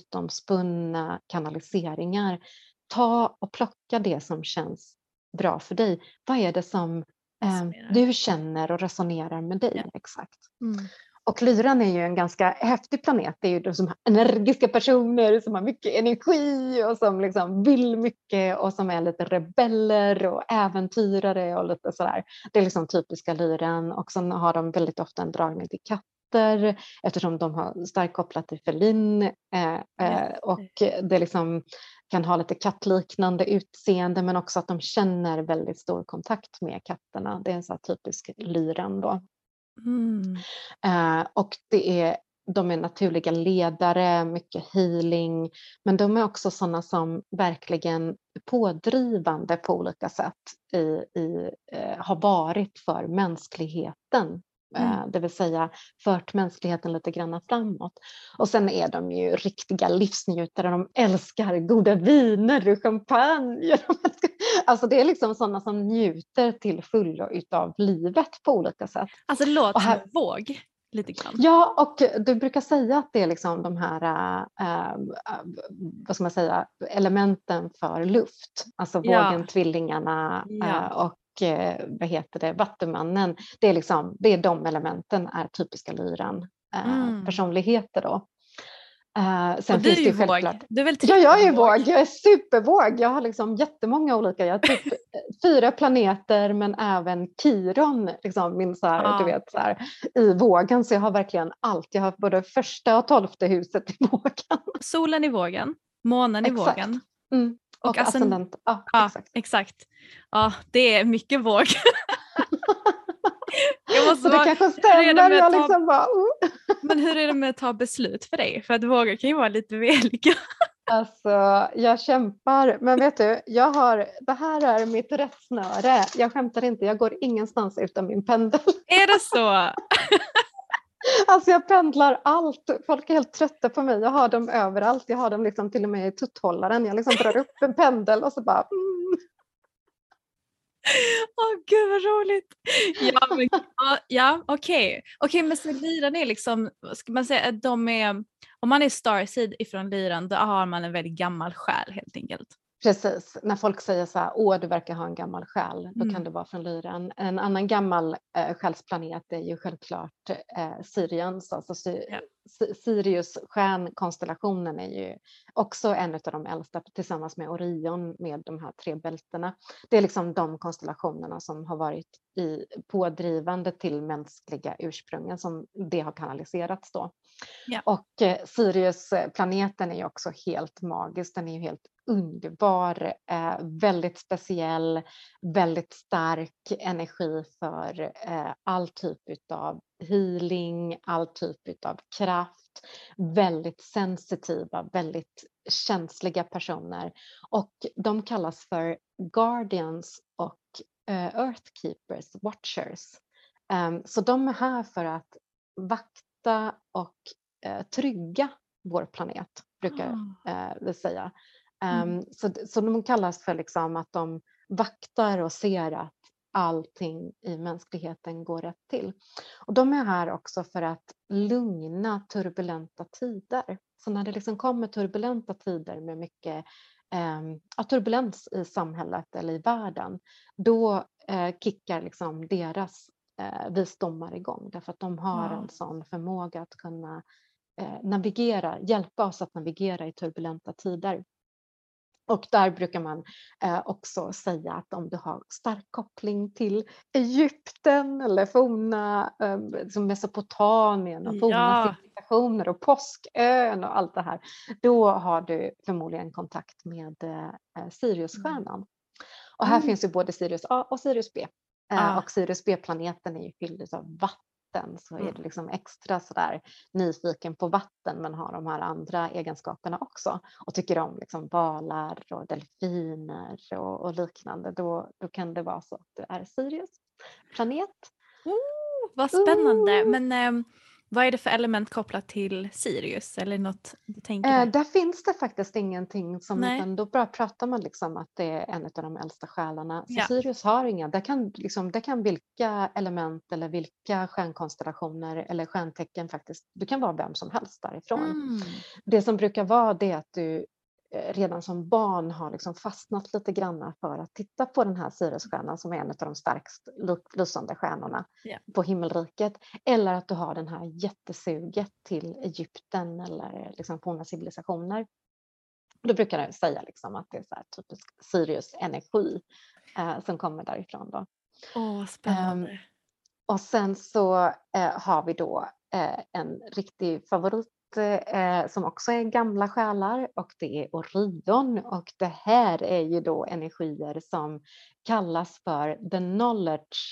mytomspunna kanaliseringar. Ta och plocka det som känns bra för dig. Vad är det som eh, Resonerar. du känner och resonerar med dig? Ja. Exakt. Mm. Och lyran är ju en ganska häftig planet. Det är ju de som har energiska personer som har mycket energi och som liksom vill mycket och som är lite rebeller och äventyrare och lite sådär. Det är liksom typiska lyran, och sen har de väldigt ofta en dragning till katter eftersom de har starkt kopplat till felin eh, eh, och det liksom kan ha lite kattliknande utseende, men också att de känner väldigt stor kontakt med katterna. Det är en sån här typisk lyran då. Mm. Eh, och det är, de är naturliga ledare, mycket healing, men de är också sådana som verkligen pådrivande på olika sätt i, i, eh, har varit för mänskligheten. Mm. Eh, det vill säga fört mänskligheten lite grann framåt. Och sen är de ju riktiga livsnjutare, de älskar goda viner och champagne. Alltså det är liksom sådana som njuter till fullo utav livet på olika sätt. Alltså det låter Och här- som en våg lite grann. Ja, och du brukar säga att det är liksom de här äh, äh, vad ska man säga, elementen för luft. Alltså Ja. vågen, tvillingarna Ja. äh, och äh, vad heter det, vattumannen. Det är liksom, det är de elementen är typiska lyran äh, Mm. personligheter då. Äh, sen Och du är finns ju det ju självklart. våg. Du är väl Ja, jag är trippelvåg? våg. Jag är supervåg. Jag har liksom jättemånga olika. Jag har typ fyra planeter, men även Kiron, liksom min så här, Ja. du vet, så här, i vågen. Så jag har verkligen allt. Jag har både första och tolfte huset i vågen. Solen i vågen, månen i Exakt. vågen. Mm. Och, Och ascend- ascendent. Ja, Ja, exakt. exakt. Ja, det är mycket våg. Jag måste Så det bara- kanske hur är det stämmer. med Jag att ta- liksom bara, uh. Men hur är det med att ta beslut för dig? För att våga kan ju vara lite veliga. Alltså, jag kämpar. Men vet du, jag har, det här är mitt rättsnöre. Jag skämtar inte. Jag går ingenstans utan min pendel. Är det så? Alltså jag pendlar allt. Folk är helt trötta på mig. Jag har dem överallt. Jag har dem liksom till och med i tutthållaren. Jag liksom drar upp en pendel och så bara... Mm. Åh gud vad roligt. Ja, men, ja, ja okej. Okej, men så lyran är liksom, vad ska man säga, att de är, om man är starseed ifrån lyran, då har man en väldigt gammal själ helt enkelt. Precis, när folk säger så här, åh du verkar ha en gammal själ, då Mm. kan det vara från lyran. En annan gammal eh, själsplanet är ju självklart eh, Sirius, alltså Sy- Ja. Si- Sirius stjärnkonstellationen är ju också en av de äldsta tillsammans med Orion med de här tre bältena. Det är liksom de konstellationerna som har varit i, pådrivande till mänskliga ursprungen som det har kanaliserats då. Ja. Och eh, Sirius-planeten är ju också helt magisk, den är ju helt underbar, eh, väldigt speciell, väldigt stark energi för eh, all typ av healing, all typ av kraft, väldigt sensitiva, väldigt känsliga personer. Och de kallas för guardians och eh, earthkeepers, watchers. Um, så de är här för att vakta och eh, trygga vår planet, brukar eh, vi säga. Um, Mm. så, så de kallas för liksom att de vaktar och ser att allting i mänskligheten går rätt till. Och de är här också för att lugna turbulenta tider. Så när det liksom kommer turbulenta tider med mycket eh, turbulens i samhället eller i världen, då eh, kickar liksom deras eh, visdomar igång. Därför att de har Wow. en sån förmåga att kunna eh, navigera, hjälpa oss att navigera i turbulenta tider. Och där brukar man eh, också säga att om du har stark koppling till Egypten eller forna eh, som Mesopotamien och forna Ja. civilisationer och Påskön och allt det här, då har du förmodligen kontakt med eh, Siriusstjärnan. Och här Mm. finns ju både Sirius A och Sirius B. Eh, Ah. och Sirius B-planeten är ju fylld av vatten. Så är det liksom extra sådär nyfiken på vatten, men har de här andra egenskaperna också och tycker om liksom valar och delfiner och, och liknande, då, då kan det vara så att det är Sirius planet. Oh, vad spännande. Oh. Men eh, vad är det för element kopplat till Sirius? Eller något du tänker Eh, där? där finns det faktiskt ingenting som, Nej. utan då bara pratar man liksom att det är en av de äldsta själarna. Så Ja. Sirius har inga, det kan, liksom, det kan vilka element eller vilka stjärnkonstellationer eller stjärntecken faktiskt, du kan vara vem som helst därifrån. Mm. Det som brukar vara det att du eh, redan som barn har liksom fastnat lite grann för att titta på den här Siriusstjärnan som är en av de starkast lysande stjärnorna Ja. på himmelriket. Eller att du har den här jättesuget till Egypten eller liksom forna civilisationer. Då brukar jag säga liksom att det är så här typisk Sirius-energi eh, som kommer därifrån då. Åh, spännande. Um, och sen så eh, har vi då eh, en riktig favorit eh, som också är gamla själar, och det är Orion, och det här är ju då energier som kallas för the knowledge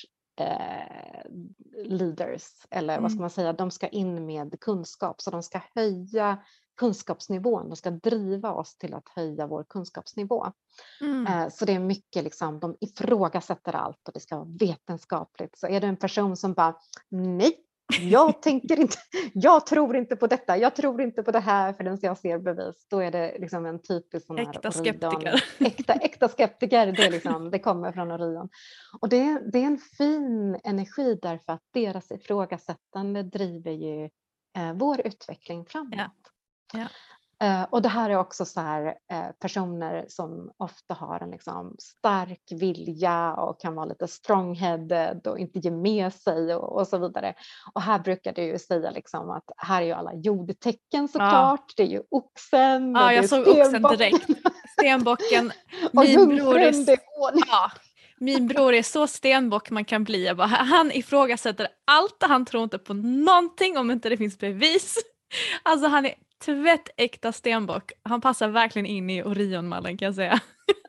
eh, leaders, eller Mm. vad ska man säga, de ska in med kunskap, så de ska höja kunskapsnivån, de ska driva oss till att höja vår kunskapsnivå. Mm. Eh, Så det är mycket liksom, de ifrågasätter allt och det ska vara vetenskapligt. Så är det en person som bara, nej, jag tänker inte, jag tror inte på detta, jag tror inte på det här förrän jag ser bevis. Då är det liksom en typisk sån här Äkta Orion. skeptiker. Äkta, äkta skeptiker, det, är liksom, det kommer från Orion. Och det, det är en fin energi därför att deras ifrågasättande driver ju eh, vår utveckling framåt. Ja. Ja. Eh, och det här är också så här, eh, personer som ofta har en liksom stark vilja och kan vara lite strong-headed och inte ge med sig och, och så vidare. Och här brukar det ju säga liksom att här är ju alla jordtecken såklart. Det är ju oxen. och Ja, det jag är såg oxen stenbocken. direkt. Stenbocken. Och Min bror, jungfrun, det är, är ordning. ja, min bror är så stenbock man kan bli. Jag bara, han ifrågasätter allt, han tror inte på någonting om inte det finns bevis. Alltså han är tvättäkta stenbock. Han passar verkligen in i Orionmallen kan jag säga.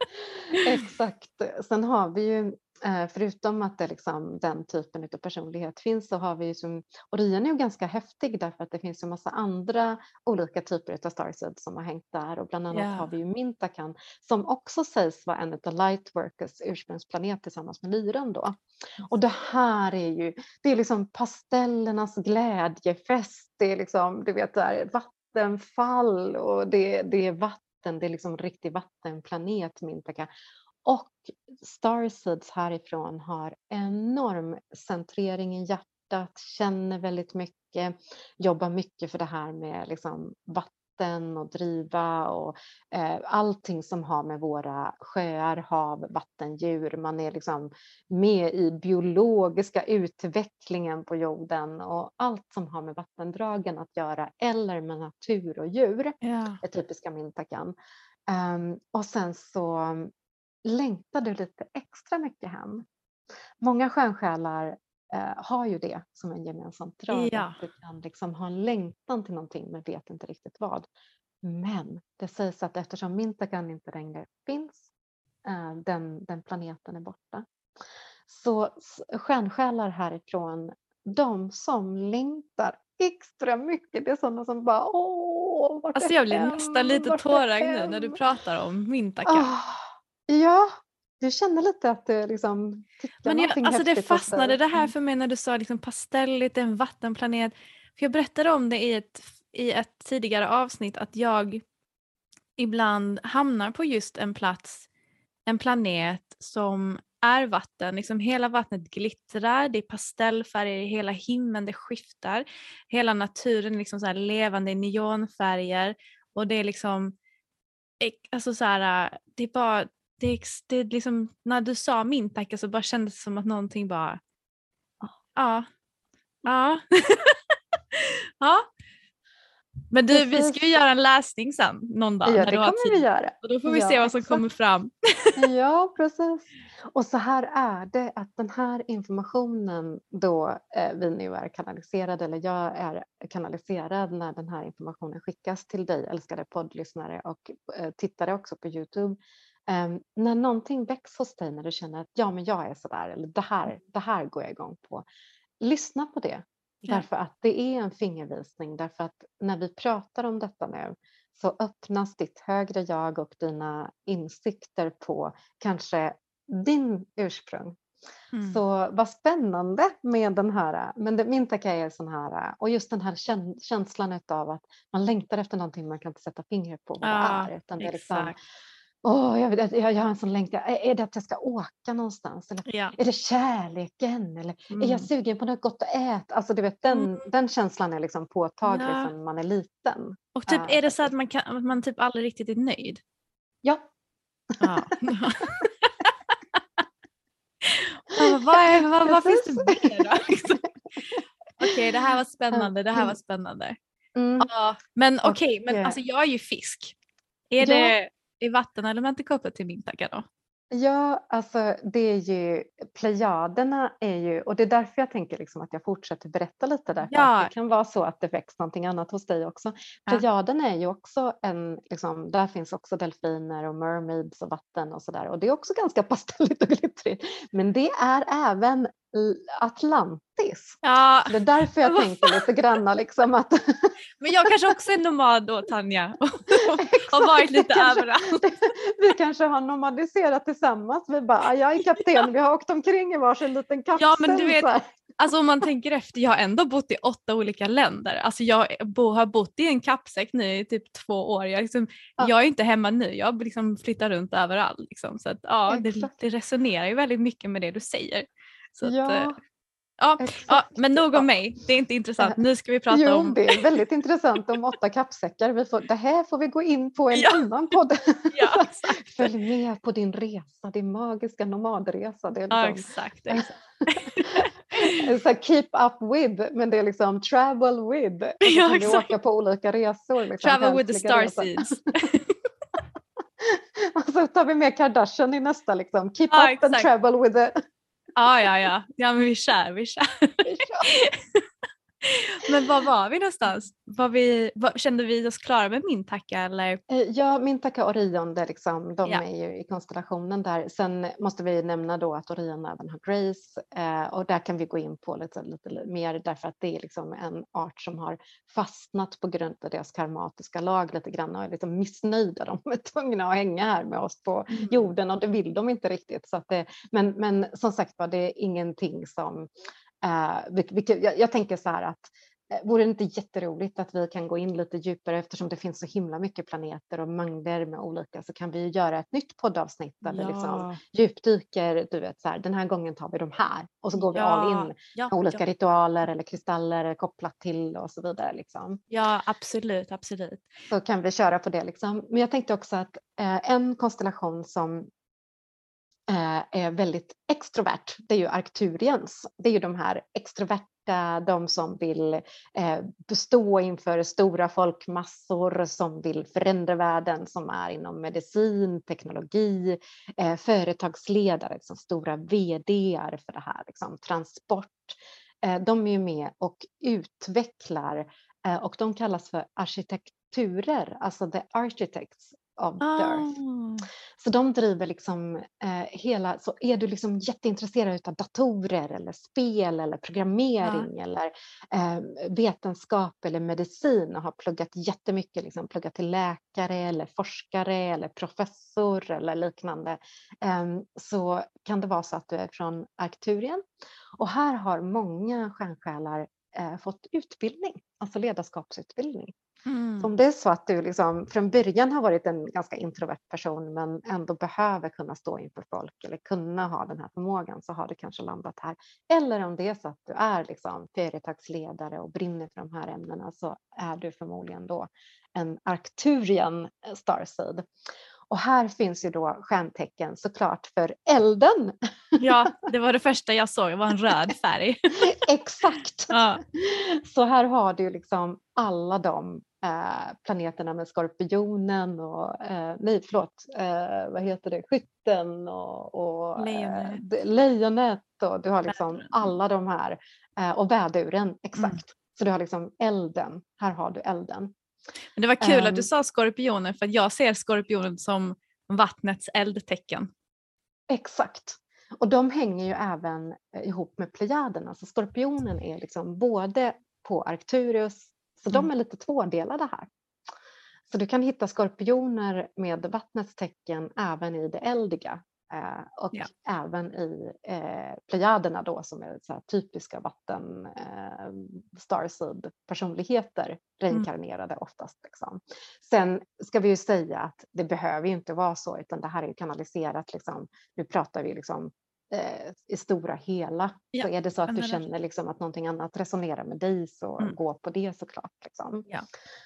Exakt. Sen har vi ju, eh, förutom att det liksom den typen av personlighet finns, så har vi ju som, Orion är ju ganska häftig därför att det finns en massa andra olika typer av starseeds som har hängt där, och bland annat Ja. har vi ju Mintakan som också sägs vara en av Lightworkers ursprungsplanet tillsammans med Lyran då. Och det här är ju, det är liksom pastellernas glädjefest, det är liksom, du vet, där vattenfall och det, det är vatten, det är liksom riktig vattenplanet Mintaka. Och Starseeds härifrån har enorm centrering i hjärtat, känner väldigt mycket, jobbar mycket för det här med liksom vatten och driva och eh, allting som har med våra sjöar, hav, vattendjur. Man är liksom med i biologiska utvecklingen på jorden och allt som har med vattendragen att göra eller med natur och djur Ja. är typiska Mintakan. Um, och sen så längtar du lite extra mycket hem. Många stjärnsjälar eh, har ju det som en gemensamt drag. Ja. Att du kan liksom ha en längtan till någonting men vet inte riktigt vad. Men det sägs att eftersom Mintakan inte längre finns, eh, den, den planeten är borta. Så stjärnsjälar härifrån, de som längtar extra mycket, det är sådana som bara åh, vart Alltså är jag blir hem? nästan lite Vart är tårögd nu hem? när du pratar om Mintaka. Ah, ja, du känner lite att det liksom tickar Men någonting jag, alltså det häftigt hos fastnade dig. det här Mm. för mig när du sa liksom pastelligt, en vattenplanet. För jag berättade om det i ett, i ett tidigare avsnitt att jag ibland hamnar på just en plats, en planet som är vatten. Liksom hela vattnet glittrar, det är pastellfärger i hela himlen, det skiftar. Hela naturen är liksom så här levande i neonfärger och det är liksom alltså så här, det är bara det är, det är liksom när du sa Mintaka så bara kändes det som att någonting bara ja ja ja Men du, vi Precis. ska ju göra en läsning sen någon dag. Ja, när det du har kommer tid. vi göra. Och då får vi Ja, se vad som exakt. kommer fram. Ja, precis. Och så här är det att den här informationen då eh, vi nu är kanaliserade, eller jag är kanaliserad när den här informationen skickas till dig, älskade poddlyssnare och eh, tittare också på YouTube. Eh, när någonting väcks hos dig, när du känner att ja, men jag är sådär, eller det här, det här går jag igång på. Lyssna på det. Ja. Därför att det är en fingervisning, därför att när vi pratar om detta nu så öppnas ditt högre jag och dina insikter på kanske din ursprung. Mm. Så vad spännande med den här, men det, min tack är sån här, och just den här käns- känslan av att man längtar efter någonting man kan inte sätta fingret på vad Ja, det är. Utan det är liksom, exakt. åh, jag, vet, jag, jag har en sån längtan, är, är det att jag ska åka någonstans? Eller Ja. är det kärleken? Eller Mm. är jag sugen på något gott att äta? Alltså du vet, den, Mm. den känslan är liksom påtaglig Ja. sedan man är liten. Och typ Ja, är det så att faktiskt. man, kan, att man typ aldrig riktigt är nöjd? Ja. Ja. Ja, vad, är, vad, vad finns det mer då? Liksom? Okej, det här var spännande, det här var spännande. Mm. Ja, men okej, men eh, alltså jag är ju fisk. Är Ja. det är vattenelementet kopplat till min tacka då? Ja, alltså det är ju, plejaderna är ju, och det är därför jag tänker liksom att jag fortsätter berätta lite därför Ja. att det kan vara så att det väcks någonting annat hos dig också. Ja. Plejaderna är ju också en, liksom, där finns också delfiner och mermaids och vatten och sådär, och det är också ganska pastelligt och glittrigt, men det är även L- Atlantis. Ja, Det är därför jag tänker lite granna liksom att men jag kanske också är nomad då, Tanja. Och har varit lite kanske- överallt. vi kanske har nomadiserat tillsammans. Vi bara, jag är kapten, vi har åkt omkring i varsin liten kapsel. Ja, men du vet, så här. Alltså om man tänker efter, jag har ändå bott i åtta olika länder. Alltså jag bo, har bott i en kappsäck nu i typ två år. Jag, liksom, Ja. jag är inte hemma nu, jag liksom flyttar runt överallt. Liksom. Så att, ja, det, Exakt. det resonerar ju väldigt mycket med det du säger. Så att, Ja, eh, ja, exakt. ja, men nog om Ja. mig, det är inte intressant. Nu ska vi prata Jo, om... det är väldigt intressant om åtta kappsäckar. Vi får, det här får vi gå in på en Ja. annan podd. Ja, exakt. Följ med på din resa, din magiska nomadresa. Det är Ja, liksom, exakt. exakt. så här, keep up with, men det är liksom travel with. Och så Ja, kan vi exakt. åka på olika resor. Liksom, Travel with the själsliga resor. starseeds. Och så tar vi med Kardashian i nästa. Liksom. Keep Ja, up and exakt. travel with the... Ja, ja, ja. Ja, men vi kör, vi kör. Men var var vi någonstans? Var vi, var, kände vi oss klara med min tacka eller? Eh, Ja, Mintaka och Orion, det är liksom, de Ja. är ju i konstellationen där. Sen måste vi nämna då att Orion även har Grace, eh, och där kan vi gå in på lite, lite mer därför att det är liksom en art som har fastnat på grund av deras karmatiska lag lite grann och är lite missnöjda. De är tvungna att hänga här med oss på Mm. jorden och det vill de inte riktigt. Så att det, men, men som sagt var, det är ingenting som Uh, vilket, jag, jag tänker så här att uh, vore det inte jätteroligt att vi kan gå in lite djupare eftersom det finns så himla mycket planeter och mängder med olika, så kan vi ju göra ett nytt poddavsnitt där vi liksom djupdyker, du vet så här, den här gången tar vi de här och så går vi Ja, all in ja, med olika ja. ritualer eller kristaller kopplat till och så vidare liksom. Ja, absolut, absolut. Så kan vi köra på det liksom. Men jag tänkte också att uh, en konstellation som är väldigt extrovert, det är ju Arcturians. Det är ju de här extroverta, de som vill eh, bestå inför stora folkmassor, som vill förändra världen, som är inom medicin, teknologi, eh, företagsledare, liksom stora vd:ar för det här, liksom, transport. Eh, de är ju med och utvecklar, eh, och de kallas för arkitekturer, alltså the architects of the earth. Ah. Så de driver liksom eh, hela, så är du liksom jätteintresserad av datorer eller spel eller programmering Ja. eller eh, vetenskap eller medicin och har pluggat jättemycket, liksom pluggat till läkare eller forskare eller professor eller liknande, eh, så kan det vara så att du är från Arcturien. Och här har många stjärnsjälar eh, fått utbildning, alltså ledarskapsutbildning. Mm. Så om det är så att du liksom från början har varit en ganska introvert person men ändå behöver kunna stå inför folk eller kunna ha den här förmågan, så har du kanske landat här. Eller om det är så att du är liksom företagsledare och brinner för de här ämnena, så är du förmodligen då en Arcturian starseed. Och här finns ju då stjärntecken såklart för elden. Ja, det var det första jag såg, det var en röd färg. Exakt. Ja. Så här har du liksom alla de eh, planeterna med Skorpionen och, eh, nej förlåt, eh, vad heter det, Skytten och, och Lejonet. eh, d- Lejonet och du har liksom alla de här, eh, och Väduren, exakt. Mm. Så du har liksom elden, här har du elden. Men det var kul att Ehm. du sa skorpionen, för att jag ser skorpionen som vattnets eldtecken. Exakt. Och de hänger ju även ihop med plejaderna. Så skorpionen är liksom både på Arcturus, så de Mm. är lite tvådelade här. Så du kan hitta skorpioner med vattnets tecken även i det eldiga. Eh, och Ja. även i eh, plejaderna då, som är så här typiska vatten eh, starseed personligheter, reinkarnerade oftast. Liksom. Sen ska vi ju säga att det behöver ju inte vara så, utan det här är ju kanaliserat. Liksom, nu pratar vi liksom, eh, i stora hela. Ja, så är det så att du generellt. känner liksom att någonting annat resonerar med dig, så Mm. gå på det såklart. Liksom. Ja.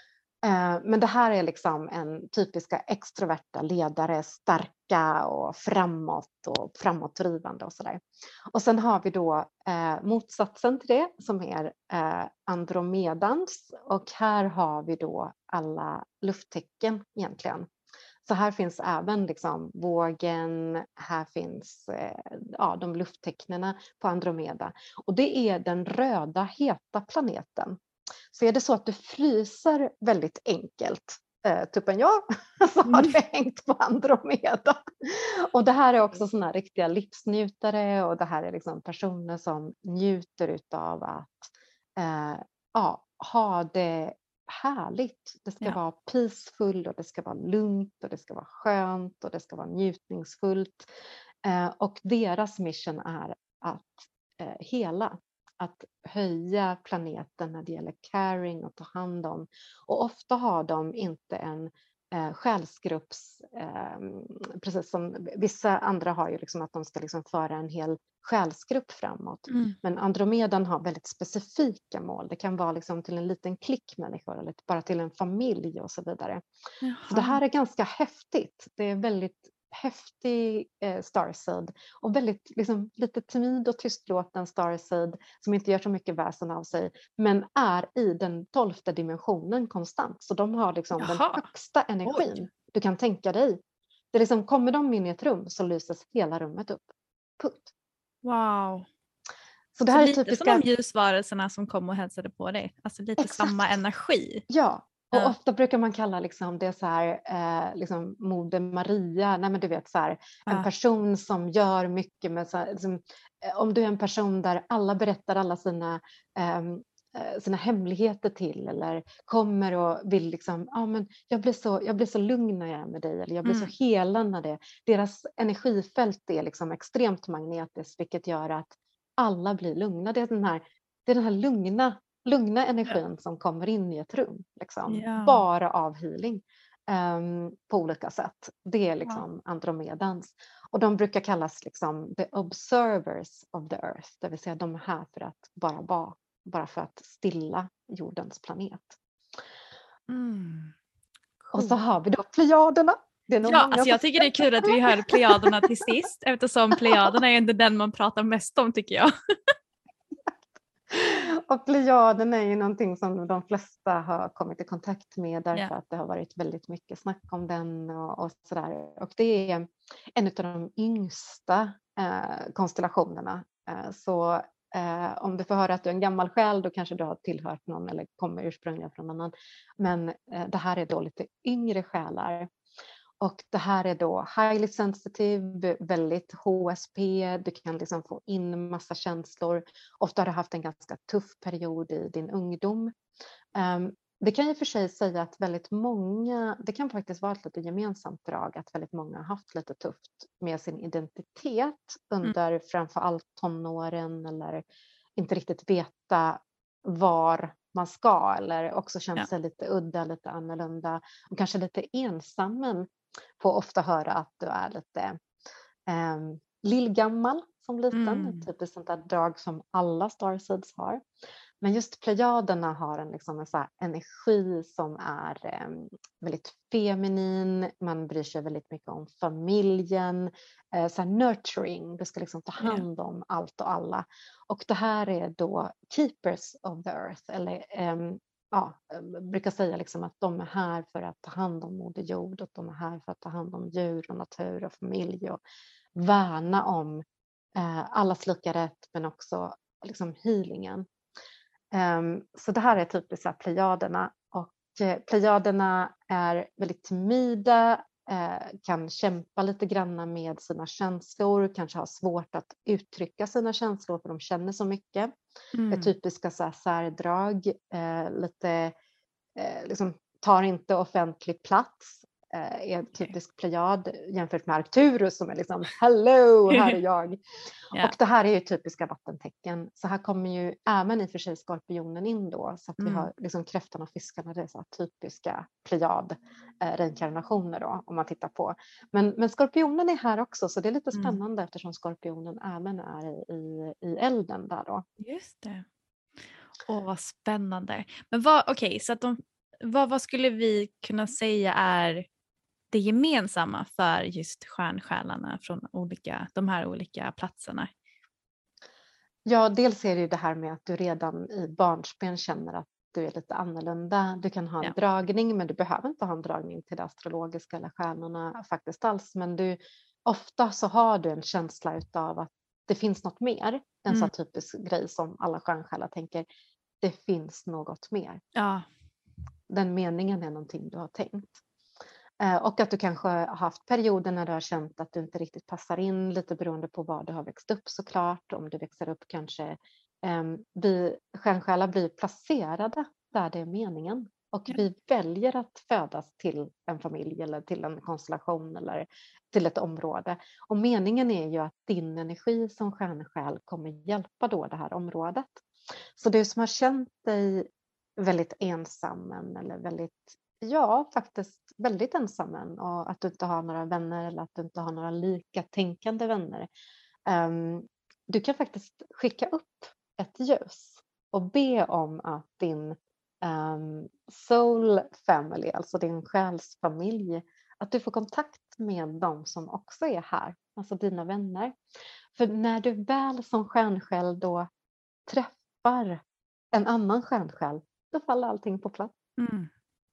Men det här är liksom en typiska extroverta ledare, starka och framåt och framåtdrivande och sådär. Och sen har vi då eh, motsatsen till det som är eh, Andromedans, och här har vi då alla lufttecken egentligen. Så här finns även liksom vågen, här finns eh, ja, de lufttecknena på Andromeda. Och det är den röda heta planeten. Så är det så att du fryser väldigt enkelt, eh, typ en jag, så har du hängt på Andromeda. Och det här är också såna här riktiga livsnjutare, och det här är liksom personer som njuter utav att eh, ja, ha det härligt. Det ska Ja. vara peaceful, och det ska vara lugnt, och det ska vara skönt, och det ska vara njutningsfullt. Eh, och deras mission är att eh, hela. Att höja planeten när det gäller caring och ta hand om. Och ofta har de inte en eh, själsgrupps, eh, precis som vissa andra har ju liksom att de ska liksom föra en hel själsgrupp framåt. Mm. Men Andromedan har väldigt specifika mål. Det kan vara liksom till en liten klick människor, eller bara till en familj och så vidare. Jaha. Så det här är ganska häftigt. Det är väldigt häftig eh, starseed, och väldigt liksom, lite timid och tystlåten starseed som inte gör så mycket väsen av sig, men är i den tolfte dimensionen konstant. Så de har liksom den Jaha. högsta energin. Oj. Du kan tänka dig. Det liksom, kommer de in i ett rum så lyses hela rummet upp. Punkt. Wow. Så det Så här är lite typiska... som de ljusvarelserna som kom och hälsade på dig. Alltså lite Exakt. samma energi. Ja. Och Ja. ofta brukar man kalla liksom det så här, eh, liksom Moder Maria, nej men du vet så här, en Ja. person som gör mycket med så här, liksom, eh, om du är en person där alla berättar alla sina, ehm, eh, sina hemligheter till, eller kommer och vill liksom, ja ah, men jag blir, så, jag blir så lugn när jag är med dig, eller jag blir Mm. så helande när det, deras energifält är liksom extremt magnetiskt, vilket gör att alla blir lugna. Det är den här, det är den här lugna lugna energin ja. som kommer in i ett rum. Liksom. Ja. Bara av healing um, på olika sätt. Det är liksom ja. Andromedans. Och de brukar kallas liksom the observers of the earth. Det vill säga de är här för att bara vara. Bara för att stilla jordens planet. Mm. Cool. Och så har vi då plejaderna. Det är nog ja, många alltså jag tycker det är kul att vi hör plejaderna till sist. Eftersom plejaderna är inte den man pratar mest om, tycker jag. Och plejaden är ju någonting som de flesta har kommit i kontakt med, därför yeah. att det har varit väldigt mycket snack om den och, och sådär. Och det är en av de yngsta eh, konstellationerna. Eh, så eh, om du får höra att du är en gammal själ, då kanske du har tillhört någon eller kommer ursprungligen från någon annan. Men eh, det här är då lite yngre själar. Och det här är då highly sensitive, väldigt H S P, du kan liksom få in massa känslor. Ofta har du haft en ganska tuff period i din ungdom. Um, det kan ju för sig säga att väldigt många, det kan faktiskt vara ett lite gemensamt drag att väldigt många har haft lite tufft med sin identitet under mm. framförallt tonåren, eller inte riktigt veta var man ska, eller också känna ja. sig lite udda, lite annorlunda och kanske lite ensam, men får ofta höra att du är lite eh, lillgammal som liten. Mm. Typ ett sånt där drag som alla starseeds har. Men just plejaderna har en, liksom en så här energi som är eh, väldigt feminin. Man bryr sig väldigt mycket om familjen. Eh, så här nurturing. Du ska liksom ta hand om mm. allt och alla. Och det här är då keepers of the earth. Eller eh, ja, brukar säga liksom att de är här för att ta hand om Moder Jord och de är här för att ta hand om djur och natur och familj och värna om eh, allas lika rätt men också liksom healingen. Um, så det här är typiskt så här plejaderna och eh, plejaderna är väldigt timida, eh, kan kämpa lite granna med sina känslor, kanske har svårt att uttrycka sina känslor för de känner så mycket. Mm. Det är typiska så här särdrag, eh, lite eh, liksom tar inte offentlig plats, eh, är en typisk plejad jämfört med Arcturus som är liksom hello, här är jag. Ja. Och det här är ju typiska vattentecken. Så här kommer ju även i och för sig skorpionen in då. Så att vi Mm. har liksom kräftan och fiskarna, det är så här typiska plejad eh, reinkarnationer då om man tittar på. Men, men skorpionen är här också så det är lite Mm. spännande eftersom skorpionen även är i, i, i elden där då. Just det. Åh, vad spännande. Men vad, okej, okay, så att de, vad, vad skulle vi kunna säga är det gemensamma för just stjärnsjälarna från olika, de här olika platserna? Ja, dels är det ju det här med att du redan i barnsben känner att du är lite annorlunda. Du kan ha en Ja. dragning, men du behöver inte ha en dragning till det astrologiska eller stjärnorna faktiskt alls. Men du, ofta så har du en känsla utav att det finns något mer. En Mm. sån typisk grej som alla stjärnsjälar tänker, det finns något mer. Ja. Den meningen är någonting du har tänkt. Och att du kanske har haft perioder när du har känt att du inte riktigt passar in, lite beroende på var du har växt upp såklart. Om du växer upp kanske, um, vi stjärnsjälar blir placerade där det är meningen. Och Ja. vi väljer att födas till en familj eller till en konstellation eller till ett område. Och meningen är ju att din energi som stjärnsjäl kommer hjälpa då det här området. Så du som har känt dig väldigt ensam eller väldigt Ja, faktiskt väldigt ensam och att du inte har några vänner eller att du inte har några lika tänkande vänner. Um, du kan faktiskt skicka upp ett ljus och be om att din um, soul family, alltså din själsfamilj, att du får kontakt med dem som också är här, alltså dina vänner. För när du väl som stjärnsjäl då träffar en annan stjärnsjäl, då faller allting på plats. Mm.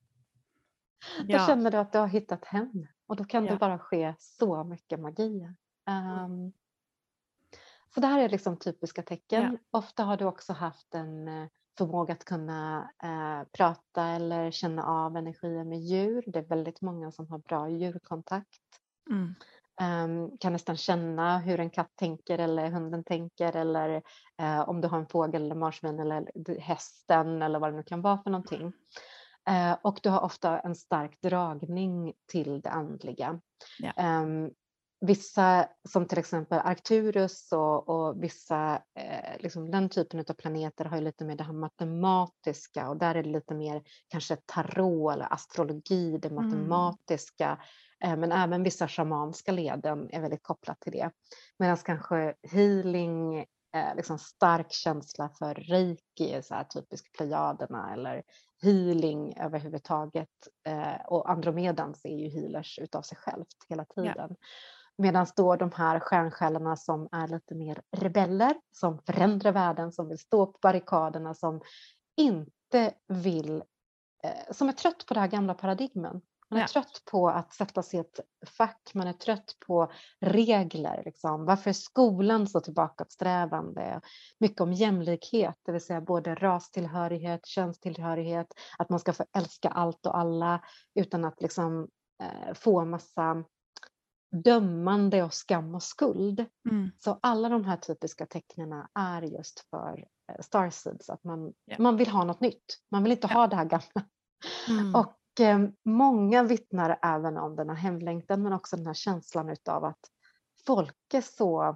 Då Ja. känner du att du har hittat hem och då kan Ja. det bara ske så mycket magi. Um, så det här är liksom typiska tecken. Ja. Ofta har du också haft en uh, förmåga att kunna uh, prata eller känna av energier med djur. Det är väldigt många som har bra djurkontakt. Mm. Um, kan nästan känna hur en katt tänker eller hunden tänker eller uh, om du har en fågel eller marsvin eller hästen eller vad det nu kan vara för någonting. Uh, och du har ofta en stark dragning till det andliga. Ja. Um, vissa som till exempel Arcturus och, och vissa eh, liksom den typen av planeter har ju lite mer det här matematiska och där är det lite mer kanske tarot eller astrologi, det matematiska. Mm. Men även vissa shamanska leden är väldigt kopplat till det. Medan kanske healing, eh, liksom stark känsla för reiki, så här typisk plejaderna eller healing överhuvudtaget. Eh, och Andromedans är ju healers utav sig självt hela tiden. Ja. Medan då de här stjärnsjälarna som är lite mer rebeller, som förändrar världen, som vill stå på barrikaderna, som inte vill, eh, som är trött på det här gamla paradigmen. Man är ja. trött på att sätta sig i ett fack, man är trött på regler. Liksom. Varför är skolan så tillbakasträvande? Mycket om jämlikhet, det vill säga både rastillhörighet, könstillhörighet, att man ska få älska allt och alla utan att liksom, eh, få massa dömande och skam och skuld. Mm. Så alla de här typiska tecknen är just för eh, starseeds, att man, ja. man vill ha något nytt. Man vill inte ja. ha det här gamla. Mm. Och många vittnar även om den här hemlängtan men också den här känslan utav att folk är så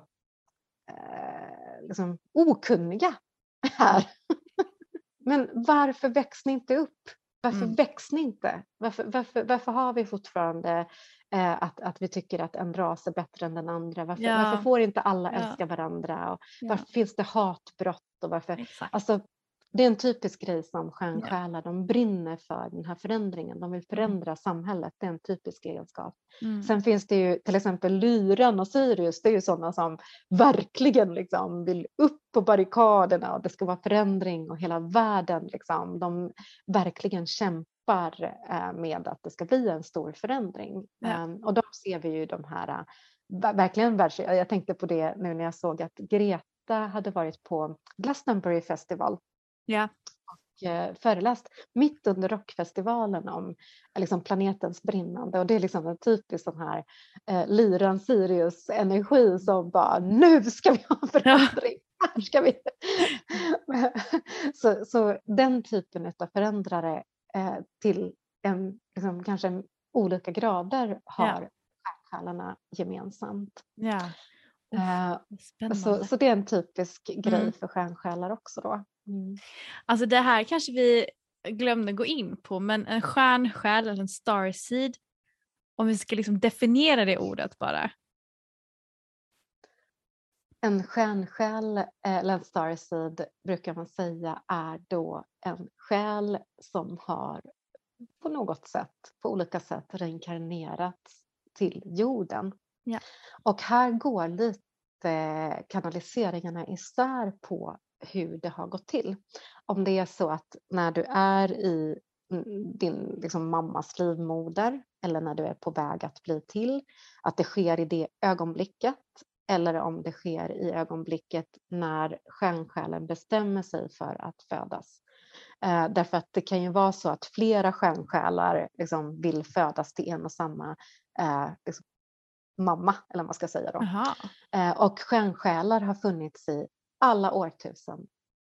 eh, liksom okunniga här. Men varför växer ni inte upp? Varför mm. växer ni inte? Varför, varför, varför har vi fortfarande eh, att, att vi tycker att en ras är bättre än den andra? Varför, ja. varför får inte alla ja. älska varandra? Och ja. Varför finns det hatbrott? Och varför, alltså, det är en typisk grej som stjärnsjälar, de brinner för den här förändringen. De vill förändra samhället, det är en typisk egenskap. Mm. Sen finns det ju till exempel Lyran och Sirius, det är ju sådana som verkligen liksom vill upp på barrikaderna och det ska vara förändring och hela världen liksom. De verkligen kämpar eh, med att det ska bli en stor förändring. Ja. Um, och då ser vi ju de här, uh, verkligen världs... Jag tänkte på det nu när jag såg att Greta hade varit på Glastonbury Festival. Ja. Och eh, föreläst mitt under rockfestivalen om liksom, planetens brinnande. Och det är liksom en typisk sån här eh, Lyran Sirius energi som bara, nu ska vi ha förändring. Här ska vi. så, så den typen av förändrare eh, till en, liksom, kanske en, olika grader har stjärnsjälarna gemensamt. Ja. Uh, så, så det är en typisk grej Mm. för stjärnsjälar också då. Mm. Alltså det här kanske vi glömde gå in på, men en stjärnsjäl eller en starseed, om vi ska liksom definiera det ordet bara. En stjärnsjäl eller en starseed brukar man säga är då en själ som har på något sätt, på olika sätt reinkarnerats till jorden. Ja. Och här går lite kanaliseringarna isär på hur det har gått till. Om det är så att när du är i din liksom, mammas livmoder eller när du är på väg att bli till, att det sker i det ögonblicket, eller om det sker i ögonblicket när stjärnsjälen bestämmer sig för att födas. Eh, därför att det kan ju vara så att flera stjärnsjälar liksom, vill födas till en och samma eh, liksom, mamma, eller vad man ska säga då. Eh, och stjärnsjälar har funnits i alla årtusen,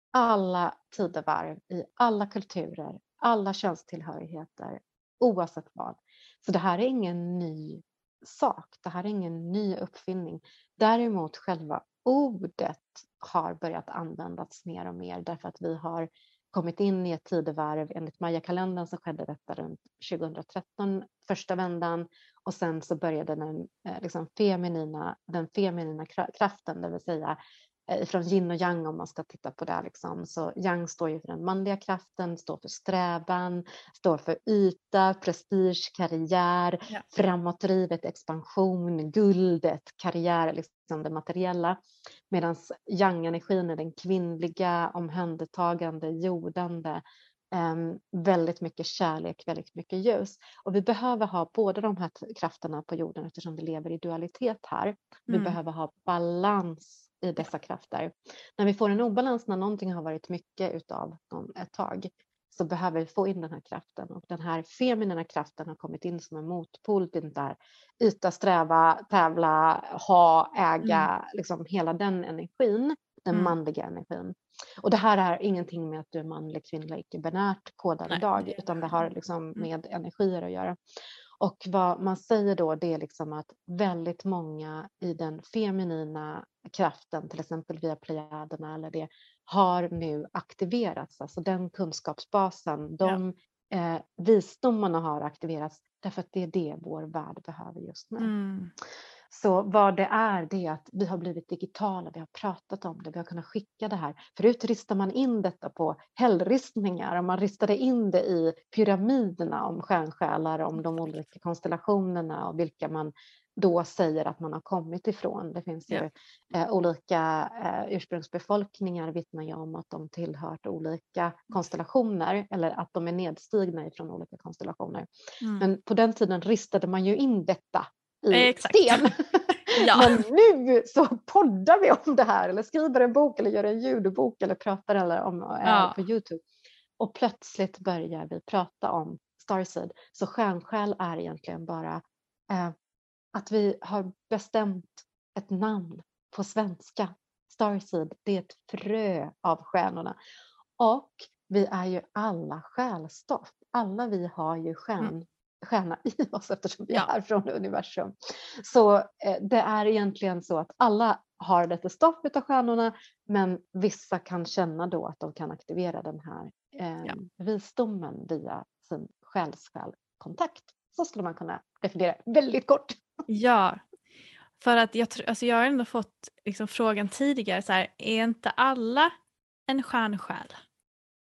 alla tidevarv, i alla kulturer, alla könstillhörigheter, oavsett vad. Så det här är ingen ny sak, det här är ingen ny uppfinning. Däremot själva ordet har börjat användas mer och mer därför att vi har kommit in i ett tidevarv. Enligt Maya-kalendern så skedde detta runt tjugohundratretton, första vändan, och sen så började den, eh, liksom feminina, den feminina kraften, det vill säga eh, från yin och yang om man ska titta på det. Liksom. Så yang står ju för den manliga kraften, står för strävan, står för yta, prestige, karriär, ja. framåtdrivet, expansion, guldet, karriär, liksom det materiella. Medan yang-energin är den kvinnliga, omhändertagande, jordande, um, väldigt mycket kärlek, väldigt mycket ljus. Och vi behöver ha båda de här krafterna på jorden eftersom vi lever i dualitet här. Vi Mm. behöver ha balans i dessa krafter. När vi får en obalans, när någonting har varit mycket utav ett tag, så behöver vi få in den här kraften. Och den här feminina kraften har kommit in som en motpol till den där yta, sträva, tävla, ha, äga, mm. liksom hela den energin, den mm. manliga energin. Och det här är ingenting med att du är manlig, kvinnlig, icke-binärt kodad idag, utan det har liksom med energier att göra. Och vad man säger då, det är liksom att väldigt många i den feminina kraften, till exempel via plejaderna eller det, har nu aktiverats. Alltså den kunskapsbasen, de ja. eh, visdomarna har aktiverats därför att det är det vår värld behöver just nu. Mm. Så vad det är, det är att vi har blivit digitala, vi har pratat om det, vi har kunnat skicka det här. Förut ristar man in detta på hällristningar och man ristade in det i pyramiderna om stjärnsjälar, om de olika konstellationerna och vilka man då säger att man har kommit ifrån. Det finns ju ja. eh, olika eh, ursprungsbefolkningar vittnar ju om att de tillhört olika konstellationer eller att de är nedstigna ifrån olika konstellationer. Mm. Men på den tiden ristade man ju in detta i Exakt. sten. Ja. Men nu så poddar vi om det här eller skriver en bok eller gör en ljudbok eller pratar eller om ja. på YouTube. Och plötsligt börjar vi prata om Starseed. Så stjärnsjäl är egentligen bara eh, att vi har bestämt ett namn på svenska. Starseed, det är ett frö av stjärnorna. Och vi är ju alla själstoff. Alla vi har ju stjärn. Mm. stjärna i oss eftersom vi ja. är från universum. Så eh, det är egentligen så att alla har detta stoff av stjärnorna, men vissa kan känna då att de kan aktivera den här eh, ja. visdomen via sin själsjälkontakt. Så skulle man kunna definiera väldigt kort. Ja, för att jag, alltså jag har ändå fått liksom frågan tidigare så här, är inte alla en stjärnsjäl?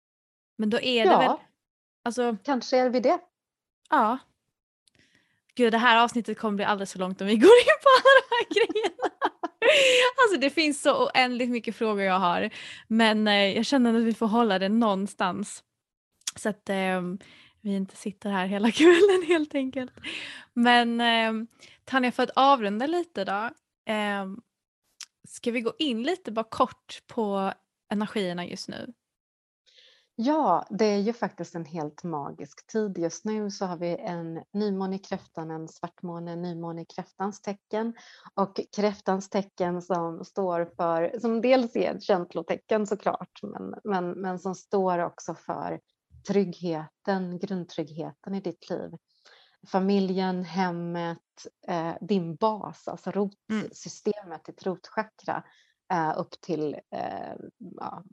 Men då är Ja. det väl, alltså, Kanske är vi det. ja. Gud, det här avsnittet kommer bli alldeles för långt om vi går in på alla de här grejerna. Alltså det finns så oändligt mycket frågor jag har. Men eh, jag känner att vi får hålla det någonstans. Så att eh, vi inte sitter här hela kvällen helt enkelt. Men eh, Tanja, för att avrunda lite då. Eh, ska vi gå in lite bara kort på energierna just nu? Ja, det är ju faktiskt en helt magisk tid. Just nu så har vi en nymåne i kräftan, en svartmåne, en nymåne i kräftans tecken. Och kräftans tecken som står för, som dels är ett känslotecken såklart, men, men, men som står också för tryggheten, grundtryggheten i ditt liv. Familjen, hemmet, eh, din bas, alltså rotsystemet, ditt rotchakra eh, upp till eh, ja,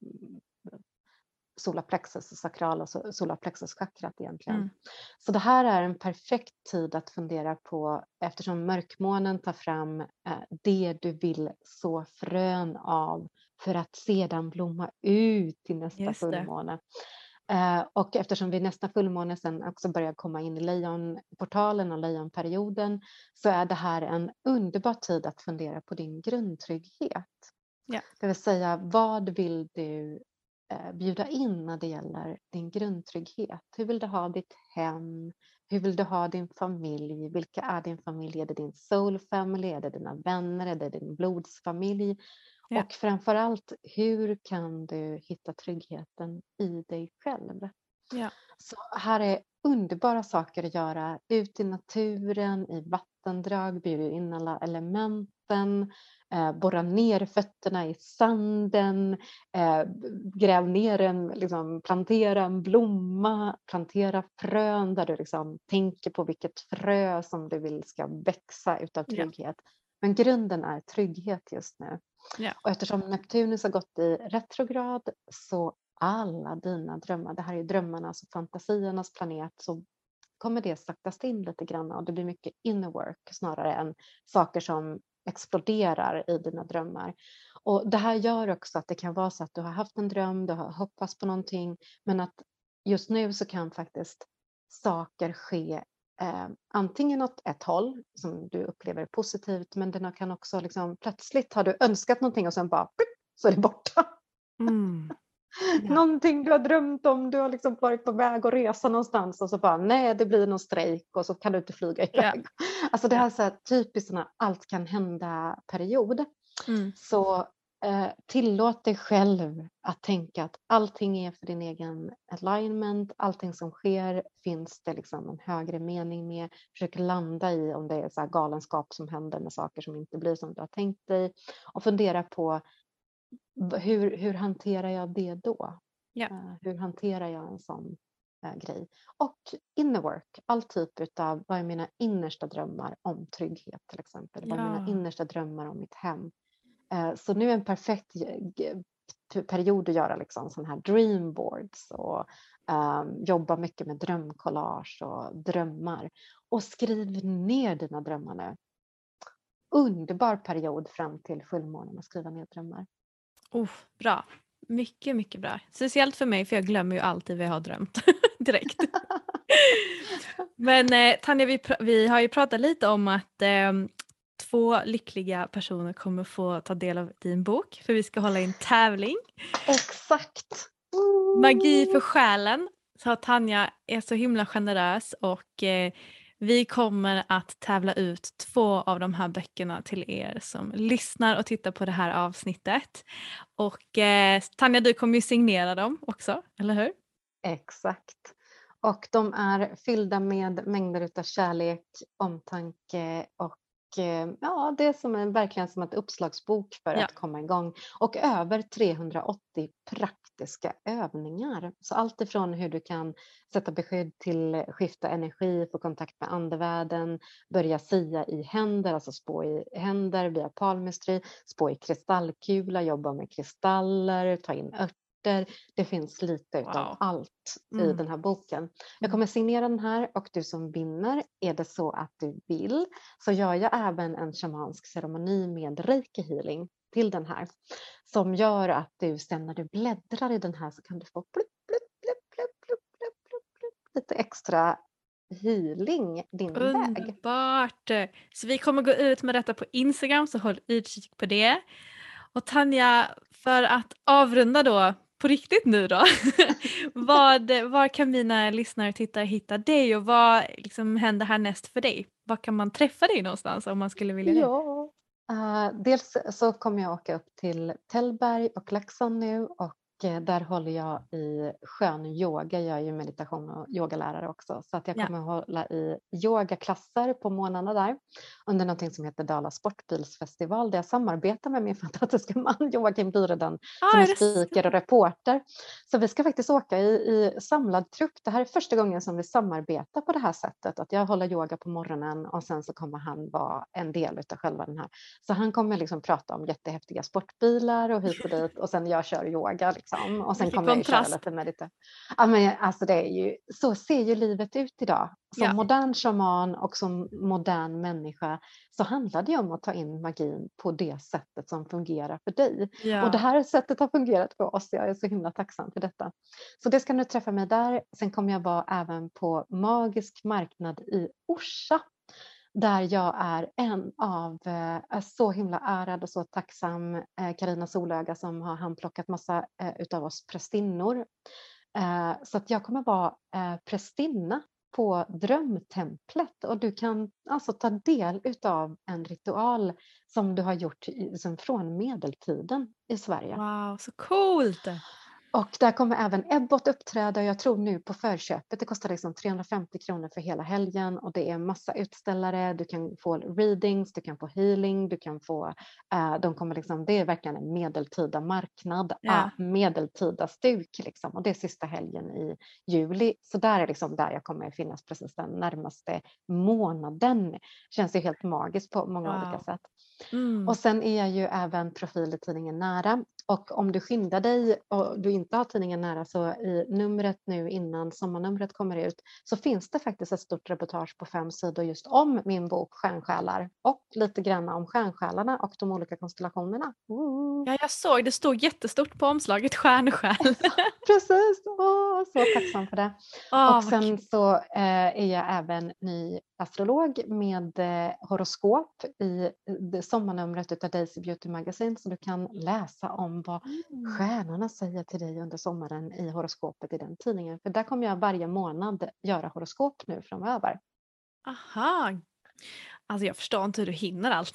solarplexus och sakral och solarplexuschakrat egentligen. Mm. Så det här är en perfekt tid att fundera på, eftersom mörkmånen tar fram eh, det du vill så frön av för att sedan blomma ut i nästa fullmåne. Eh, och eftersom vi nästa fullmåne sen också börjar komma in i lejonportalen och lejonperioden, så är det här en underbar tid att fundera på din grundtrygghet. Ja. Det vill säga, vad vill du bjuda in när det gäller din grundtrygghet? Hur vill du ha ditt hem? Hur vill du ha din familj? Vilka är din familj? Är det din soul family? Är det dina vänner? Är det din blodsfamilj? Ja. Och framförallt, hur kan du hitta tryggheten i dig själv? Ja. Så här är underbara saker att göra. Ut i naturen, i vattendrag, bjuda in alla elementen. Eh, borra ner fötterna i sanden, eh, gräv ner en, liksom, plantera en blomma, plantera frön där du liksom tänker på vilket frö som du vill ska växa utav trygghet. Ja. Men grunden är trygghet just nu. Ja. Och eftersom Neptunus har gått i retrograd, så alla dina drömmar, det här är drömmarnas och fantasiernas planet, så kommer det saktas in lite grann och det blir mycket inner work snarare än saker som exploderar i dina drömmar. Och det här gör också att det kan vara så att du har haft en dröm, du har hoppats på någonting, men att just nu så kan faktiskt saker ske eh, antingen åt ett håll som du upplever positivt, men det kan också liksom, plötsligt har du önskat någonting och sen bara så är det borta. Mm. Ja. Någonting du har drömt om, du har liksom varit på väg att resa någonstans och så bara nej, det blir någon strejk och så kan du inte flyga iväg. Ja. Alltså det här är så här typiskt när allt kan hända period. Mm. Så eh, tillåt dig själv att tänka att allting är för din egen alignment, allting som sker finns det liksom en högre mening med. Försök landa i om det är så här galenskap som händer med saker som inte blir som du har tänkt dig och fundera på Hur, hur hanterar jag det då? Ja. Uh, hur hanterar jag en sån uh, grej? Och inner work, all typ av vad är mina innersta drömmar om trygghet till exempel. Ja. Vad är mina innersta drömmar om mitt hem? Uh, så nu är en perfekt period att göra liksom sån här dream boards och um, jobba mycket med drömcollage och drömmar. Och skriv ner dina drömmar nu. Underbar period fram till fullmånen att skriva ner drömmar. Oh, bra. Mycket, mycket bra. Speciellt för mig, för jag glömmer ju alltid vad jag har drömt direkt. Men eh, Tanja, vi, pr- vi har ju pratat lite om att eh, två lyckliga personer kommer få ta del av din bok, för vi ska hålla en tävling. Exakt. Magi för själen. Så Tanja är så himla generös och eh, vi kommer att tävla ut två av de här böckerna till er som lyssnar och tittar på det här avsnittet. Och eh, Tanja, du kommer ju signera dem också, eller hur? Exakt. Och de är fyllda med mängder av kärlek, omtanke och ja, det är som en, verkligen som ett uppslagsbok för ja. Att komma igång. Och över trehundraåttio praktiska övningar. Så allt ifrån hur du kan sätta beskydd till skifta energi, få kontakt med andevärlden, börja sia i händer, alltså spå i händer via palmistry, spå i kristallkula, jobba med kristaller, ta in örter. Det finns lite wow. Utav allt mm. i den här boken. Jag kommer signera den här och du som vinner, är det så att du vill, så gör jag även en shamansk ceremoni med reiki healing till den här. Som gör att du sen när du bläddrar i den här så kan du få plupp, plupp, plupp, lite extra healing din väg. Underbart! Så vi kommer gå ut med detta på Instagram, så håll utkik på det. Och Tanja, för att avrunda då på riktigt nu då, vad, var kan mina lyssnare och tittare hitta dig och vad liksom händer härnäst för dig? Var kan man träffa dig någonstans om man skulle vilja det? Ja, uh, dels så kommer jag åka upp till Tällberg och Leksand nu och uh, där håller jag i skön yoga. Jag är ju meditation och yogalärare också, så att jag kommer ja. hålla i yogaklasser på månaderna där under någonting som heter Dala Sportbilsfestival där jag samarbetar med min fantastiska man Joakim Byreden ah, som är speaker och reporter. Så vi ska faktiskt åka i, i samlad trupp. Det här är första gången som vi samarbetar på det här sättet, att jag håller yoga på morgonen och sen så kommer han vara en del av själva den här. Så han kommer liksom prata om jättehäftiga sportbilar och hit och dit och sen jag kör yoga liksom. Och sen Vilken kommer kontrast. jag köra lite meditation. Ja, men alltså det är ju, så ser ju livet ut idag. Som ja. modern shaman och som modern människa så handlar det om att ta in magin på det sättet som fungerar för dig. Ja. Och det här sättet har fungerat för oss. Jag är så himla tacksam för detta. Så det ska nu träffa mig där. Sen kommer jag vara även på Magisk marknad i Orsa. Där jag är en av, är så himla ärad och så tacksam Carina Solöga som har handplockat massa utav oss prästinnor. Så att jag kommer vara prästinna på Drömtemplet och du kan alltså ta del utav en ritual som du har gjort liksom från medeltiden i Sverige. Wow, så coolt! Och där kommer även Ebbot uppträda, jag tror nu på förköpet, det kostar liksom trehundrafemtio kronor för hela helgen och det är massa utställare, du kan få readings, du kan få healing, du kan få, uh, de kommer liksom, det är verkligen en medeltida marknad, ja. uh, medeltida stuk liksom, och det är sista helgen i juli, så där är liksom där jag kommer finnas precis den närmaste månaden, känns ju helt magiskt på många wow. olika sätt. Mm. Och sen är jag ju även profil i tidningen Nära. Och om du skyndar dig och du inte har tidningen Nära så i numret nu innan sommarnumret kommer ut så finns det faktiskt ett stort reportage på fem sidor just om min bok Stjärnsjälar och lite grann om stjärnsjälarna och de olika konstellationerna. Mm. Ja, jag såg det stod jättestort på omslaget Stjärnsjäl. Precis, oh, så tacksam för det. Oh, och sen så eh, är jag även ny astrolog med eh, horoskop i det sommarnumret utav Daisy Beauty Magazine så du kan läsa om vad mm. stjärnorna säger till dig under sommaren i horoskopet i den tidningen. För där kommer jag varje månad göra horoskop nu framöver. Aha, alltså jag förstår inte hur du hinner allt.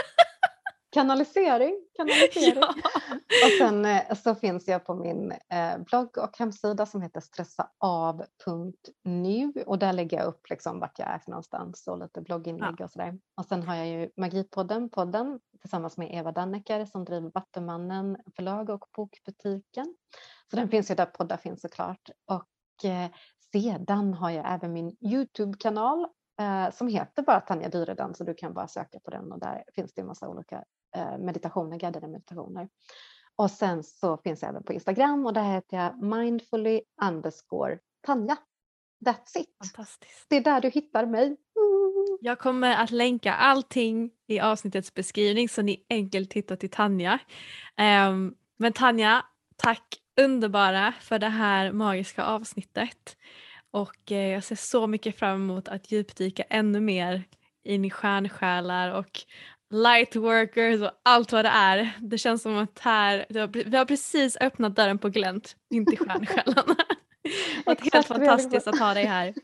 Kanalisering, kanalisering. Ja. Och sen eh, så finns jag på min eh, blogg och hemsida som heter stressaav punkt nu och där lägger jag upp liksom vart jag är för någonstans och lite blogginlägg ja. och sådär. Och sen har jag ju Magipodden, podden tillsammans med Eva Dannecker som driver Vattumannen förlag och bokbutiken. Så den finns ju där poddar finns såklart. Och eh, sedan har jag även min YouTube-kanal eh, som heter bara Tanja Byreden så du kan bara söka på den och där finns det en massa olika meditationer, guidade meditationer. Och sen så finns jag även på Instagram och där heter jag mindfully underscore Tanja. That's it. Fantastiskt. Det är där du hittar mig. Mm. Jag kommer att länka allting i avsnittets beskrivning så ni enkelt hittar till Tanja. Um, men Tanja, tack underbara för det här magiska avsnittet. Och uh, jag ser så mycket fram emot att djupdyka ännu mer in i stjärnsjälar och lightworkers och allt vad det är. Det känns som att här, vi har precis öppnat dörren på glänt in till stjärnsjälarna. Och det är helt fantastiskt att ha dig här.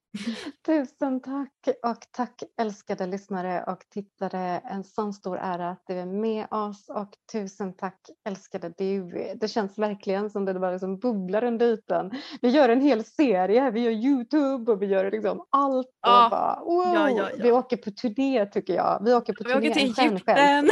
Tusen tack och tack älskade lyssnare och tittare. En sån stor ära att du är med oss och tusen tack älskade du. Det känns verkligen som det bara liksom bubblar under ytan. Vi gör en hel serie, vi gör YouTube och vi gör liksom allt. Och ja. bara, wow. ja, ja, ja. Vi åker på turné tycker jag. Vi åker på vi turné. åker till Egypten.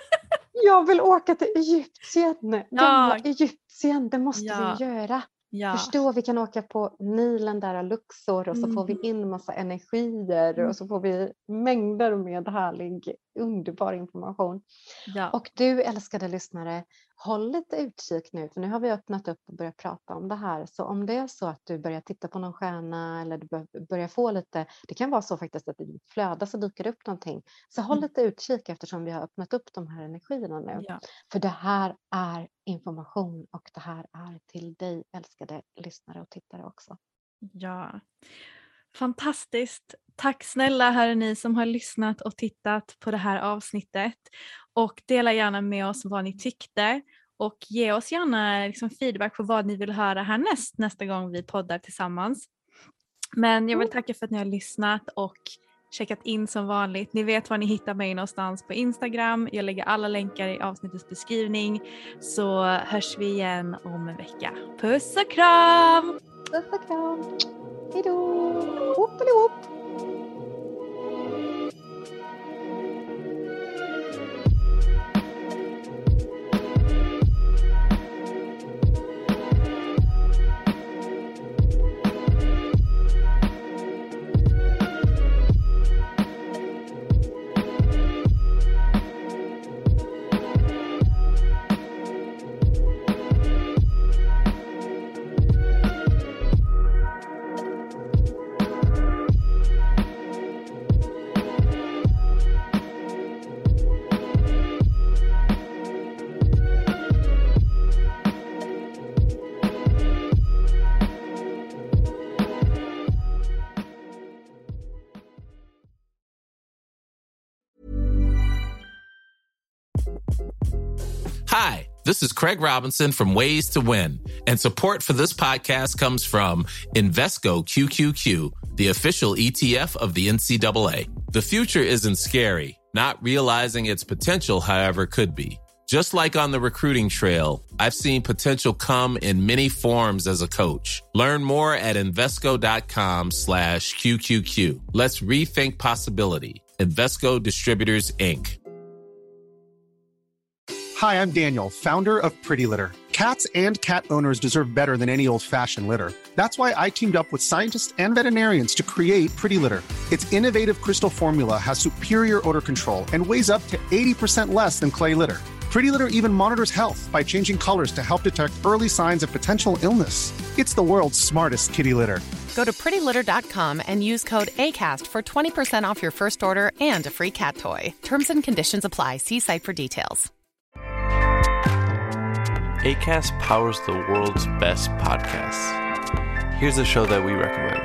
Jag vill åka till Egypten. Gamla ja. Egypten, det måste ja. vi göra. Ja. Förstå, vi kan åka på Nilen där Luxor och så mm. får vi in massa energier mm. och så får vi mängder med härlig, underbar information. Ja. Och du älskade lyssnare, håll lite utkik nu för nu har vi öppnat upp och börjat prata om det här. Så om det är så att du börjar titta på någon stjärna eller du börjar få lite, det kan vara så faktiskt att det flödar så dyker det upp någonting. Så håll mm. lite utkik eftersom vi har öppnat upp de här energierna nu. Ja. För det här är information och det här är till dig älskade lyssnare och tittare också. Ja, fantastiskt. Tack snälla hörni ni som har lyssnat och tittat på det här avsnittet. Och dela gärna med oss vad ni tyckte. Och ge oss gärna liksom feedback på vad ni vill höra härnäst nästa gång vi poddar tillsammans. Men jag vill tacka för att ni har lyssnat och checkat in som vanligt. Ni vet var ni hittar mig någonstans på Instagram. Jag lägger alla länkar i avsnittets beskrivning. Så hörs vi igen om en vecka. Puss och kram! Puss och kram! Hejdå! Hoppelihopp! Hi, this is Craig Robinson from Ways to Win, and support for this podcast comes from Invesco Q Q Q, the official E T F of the N C double A. The future isn't scary. Not realizing its potential, however, could be. Just like on the recruiting trail, I've seen potential come in many forms as a coach. Learn more at Invesco.com slash QQQ. Let's rethink possibility. Invesco Distributors, Incorporated. Hi, I'm Daniel, founder of Pretty Litter. Cats and cat owners deserve better than any old-fashioned litter. That's why I teamed up with scientists and veterinarians to create Pretty Litter. Its innovative crystal formula has superior odor control and weighs up to eighty percent less than clay litter. Pretty Litter even monitors health by changing colors to help detect early signs of potential illness. It's the world's smartest kitty litter. Go to pretty litter dot com and use code ACAST for twenty percent off your first order and a free cat toy. Terms and conditions apply. See site for details. Acast powers the world's best podcasts. Here's a show that we recommend.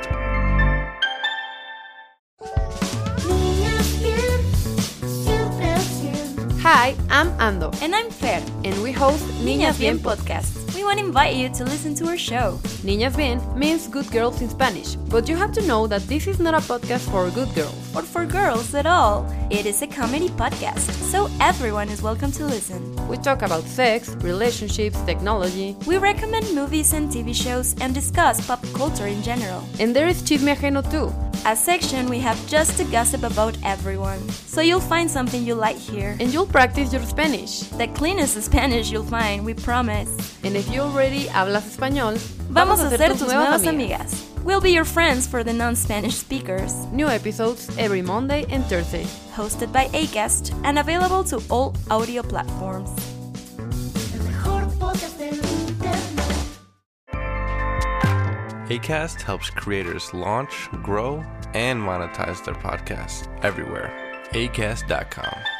Hi, I'm Ando. And I'm Fer. And we host Niñas Bien Podcast. We want to invite you to listen to our show. Niñas Bien means good girls in Spanish, but you have to know that this is not a podcast for good girls. Or for girls at all. It is a comedy podcast, so everyone is welcome to listen. We talk about sex, relationships, technology. We recommend movies and T V shows and discuss pop culture in general. And there is Chisme Ajeno too. A section we have just to gossip about everyone. So you'll find something you like here. And you'll practice your Spanish. The cleanest Spanish you'll find, we promise. And if you already hablas español, vamos a ser tus nuevas amigas. We'll be your friends for the non-Spanish speakers. New episodes every Monday and Thursday. Hosted by Acast and available to all audio platforms. Acast helps creators launch, grow, and monetize their podcasts everywhere. Acast dot com.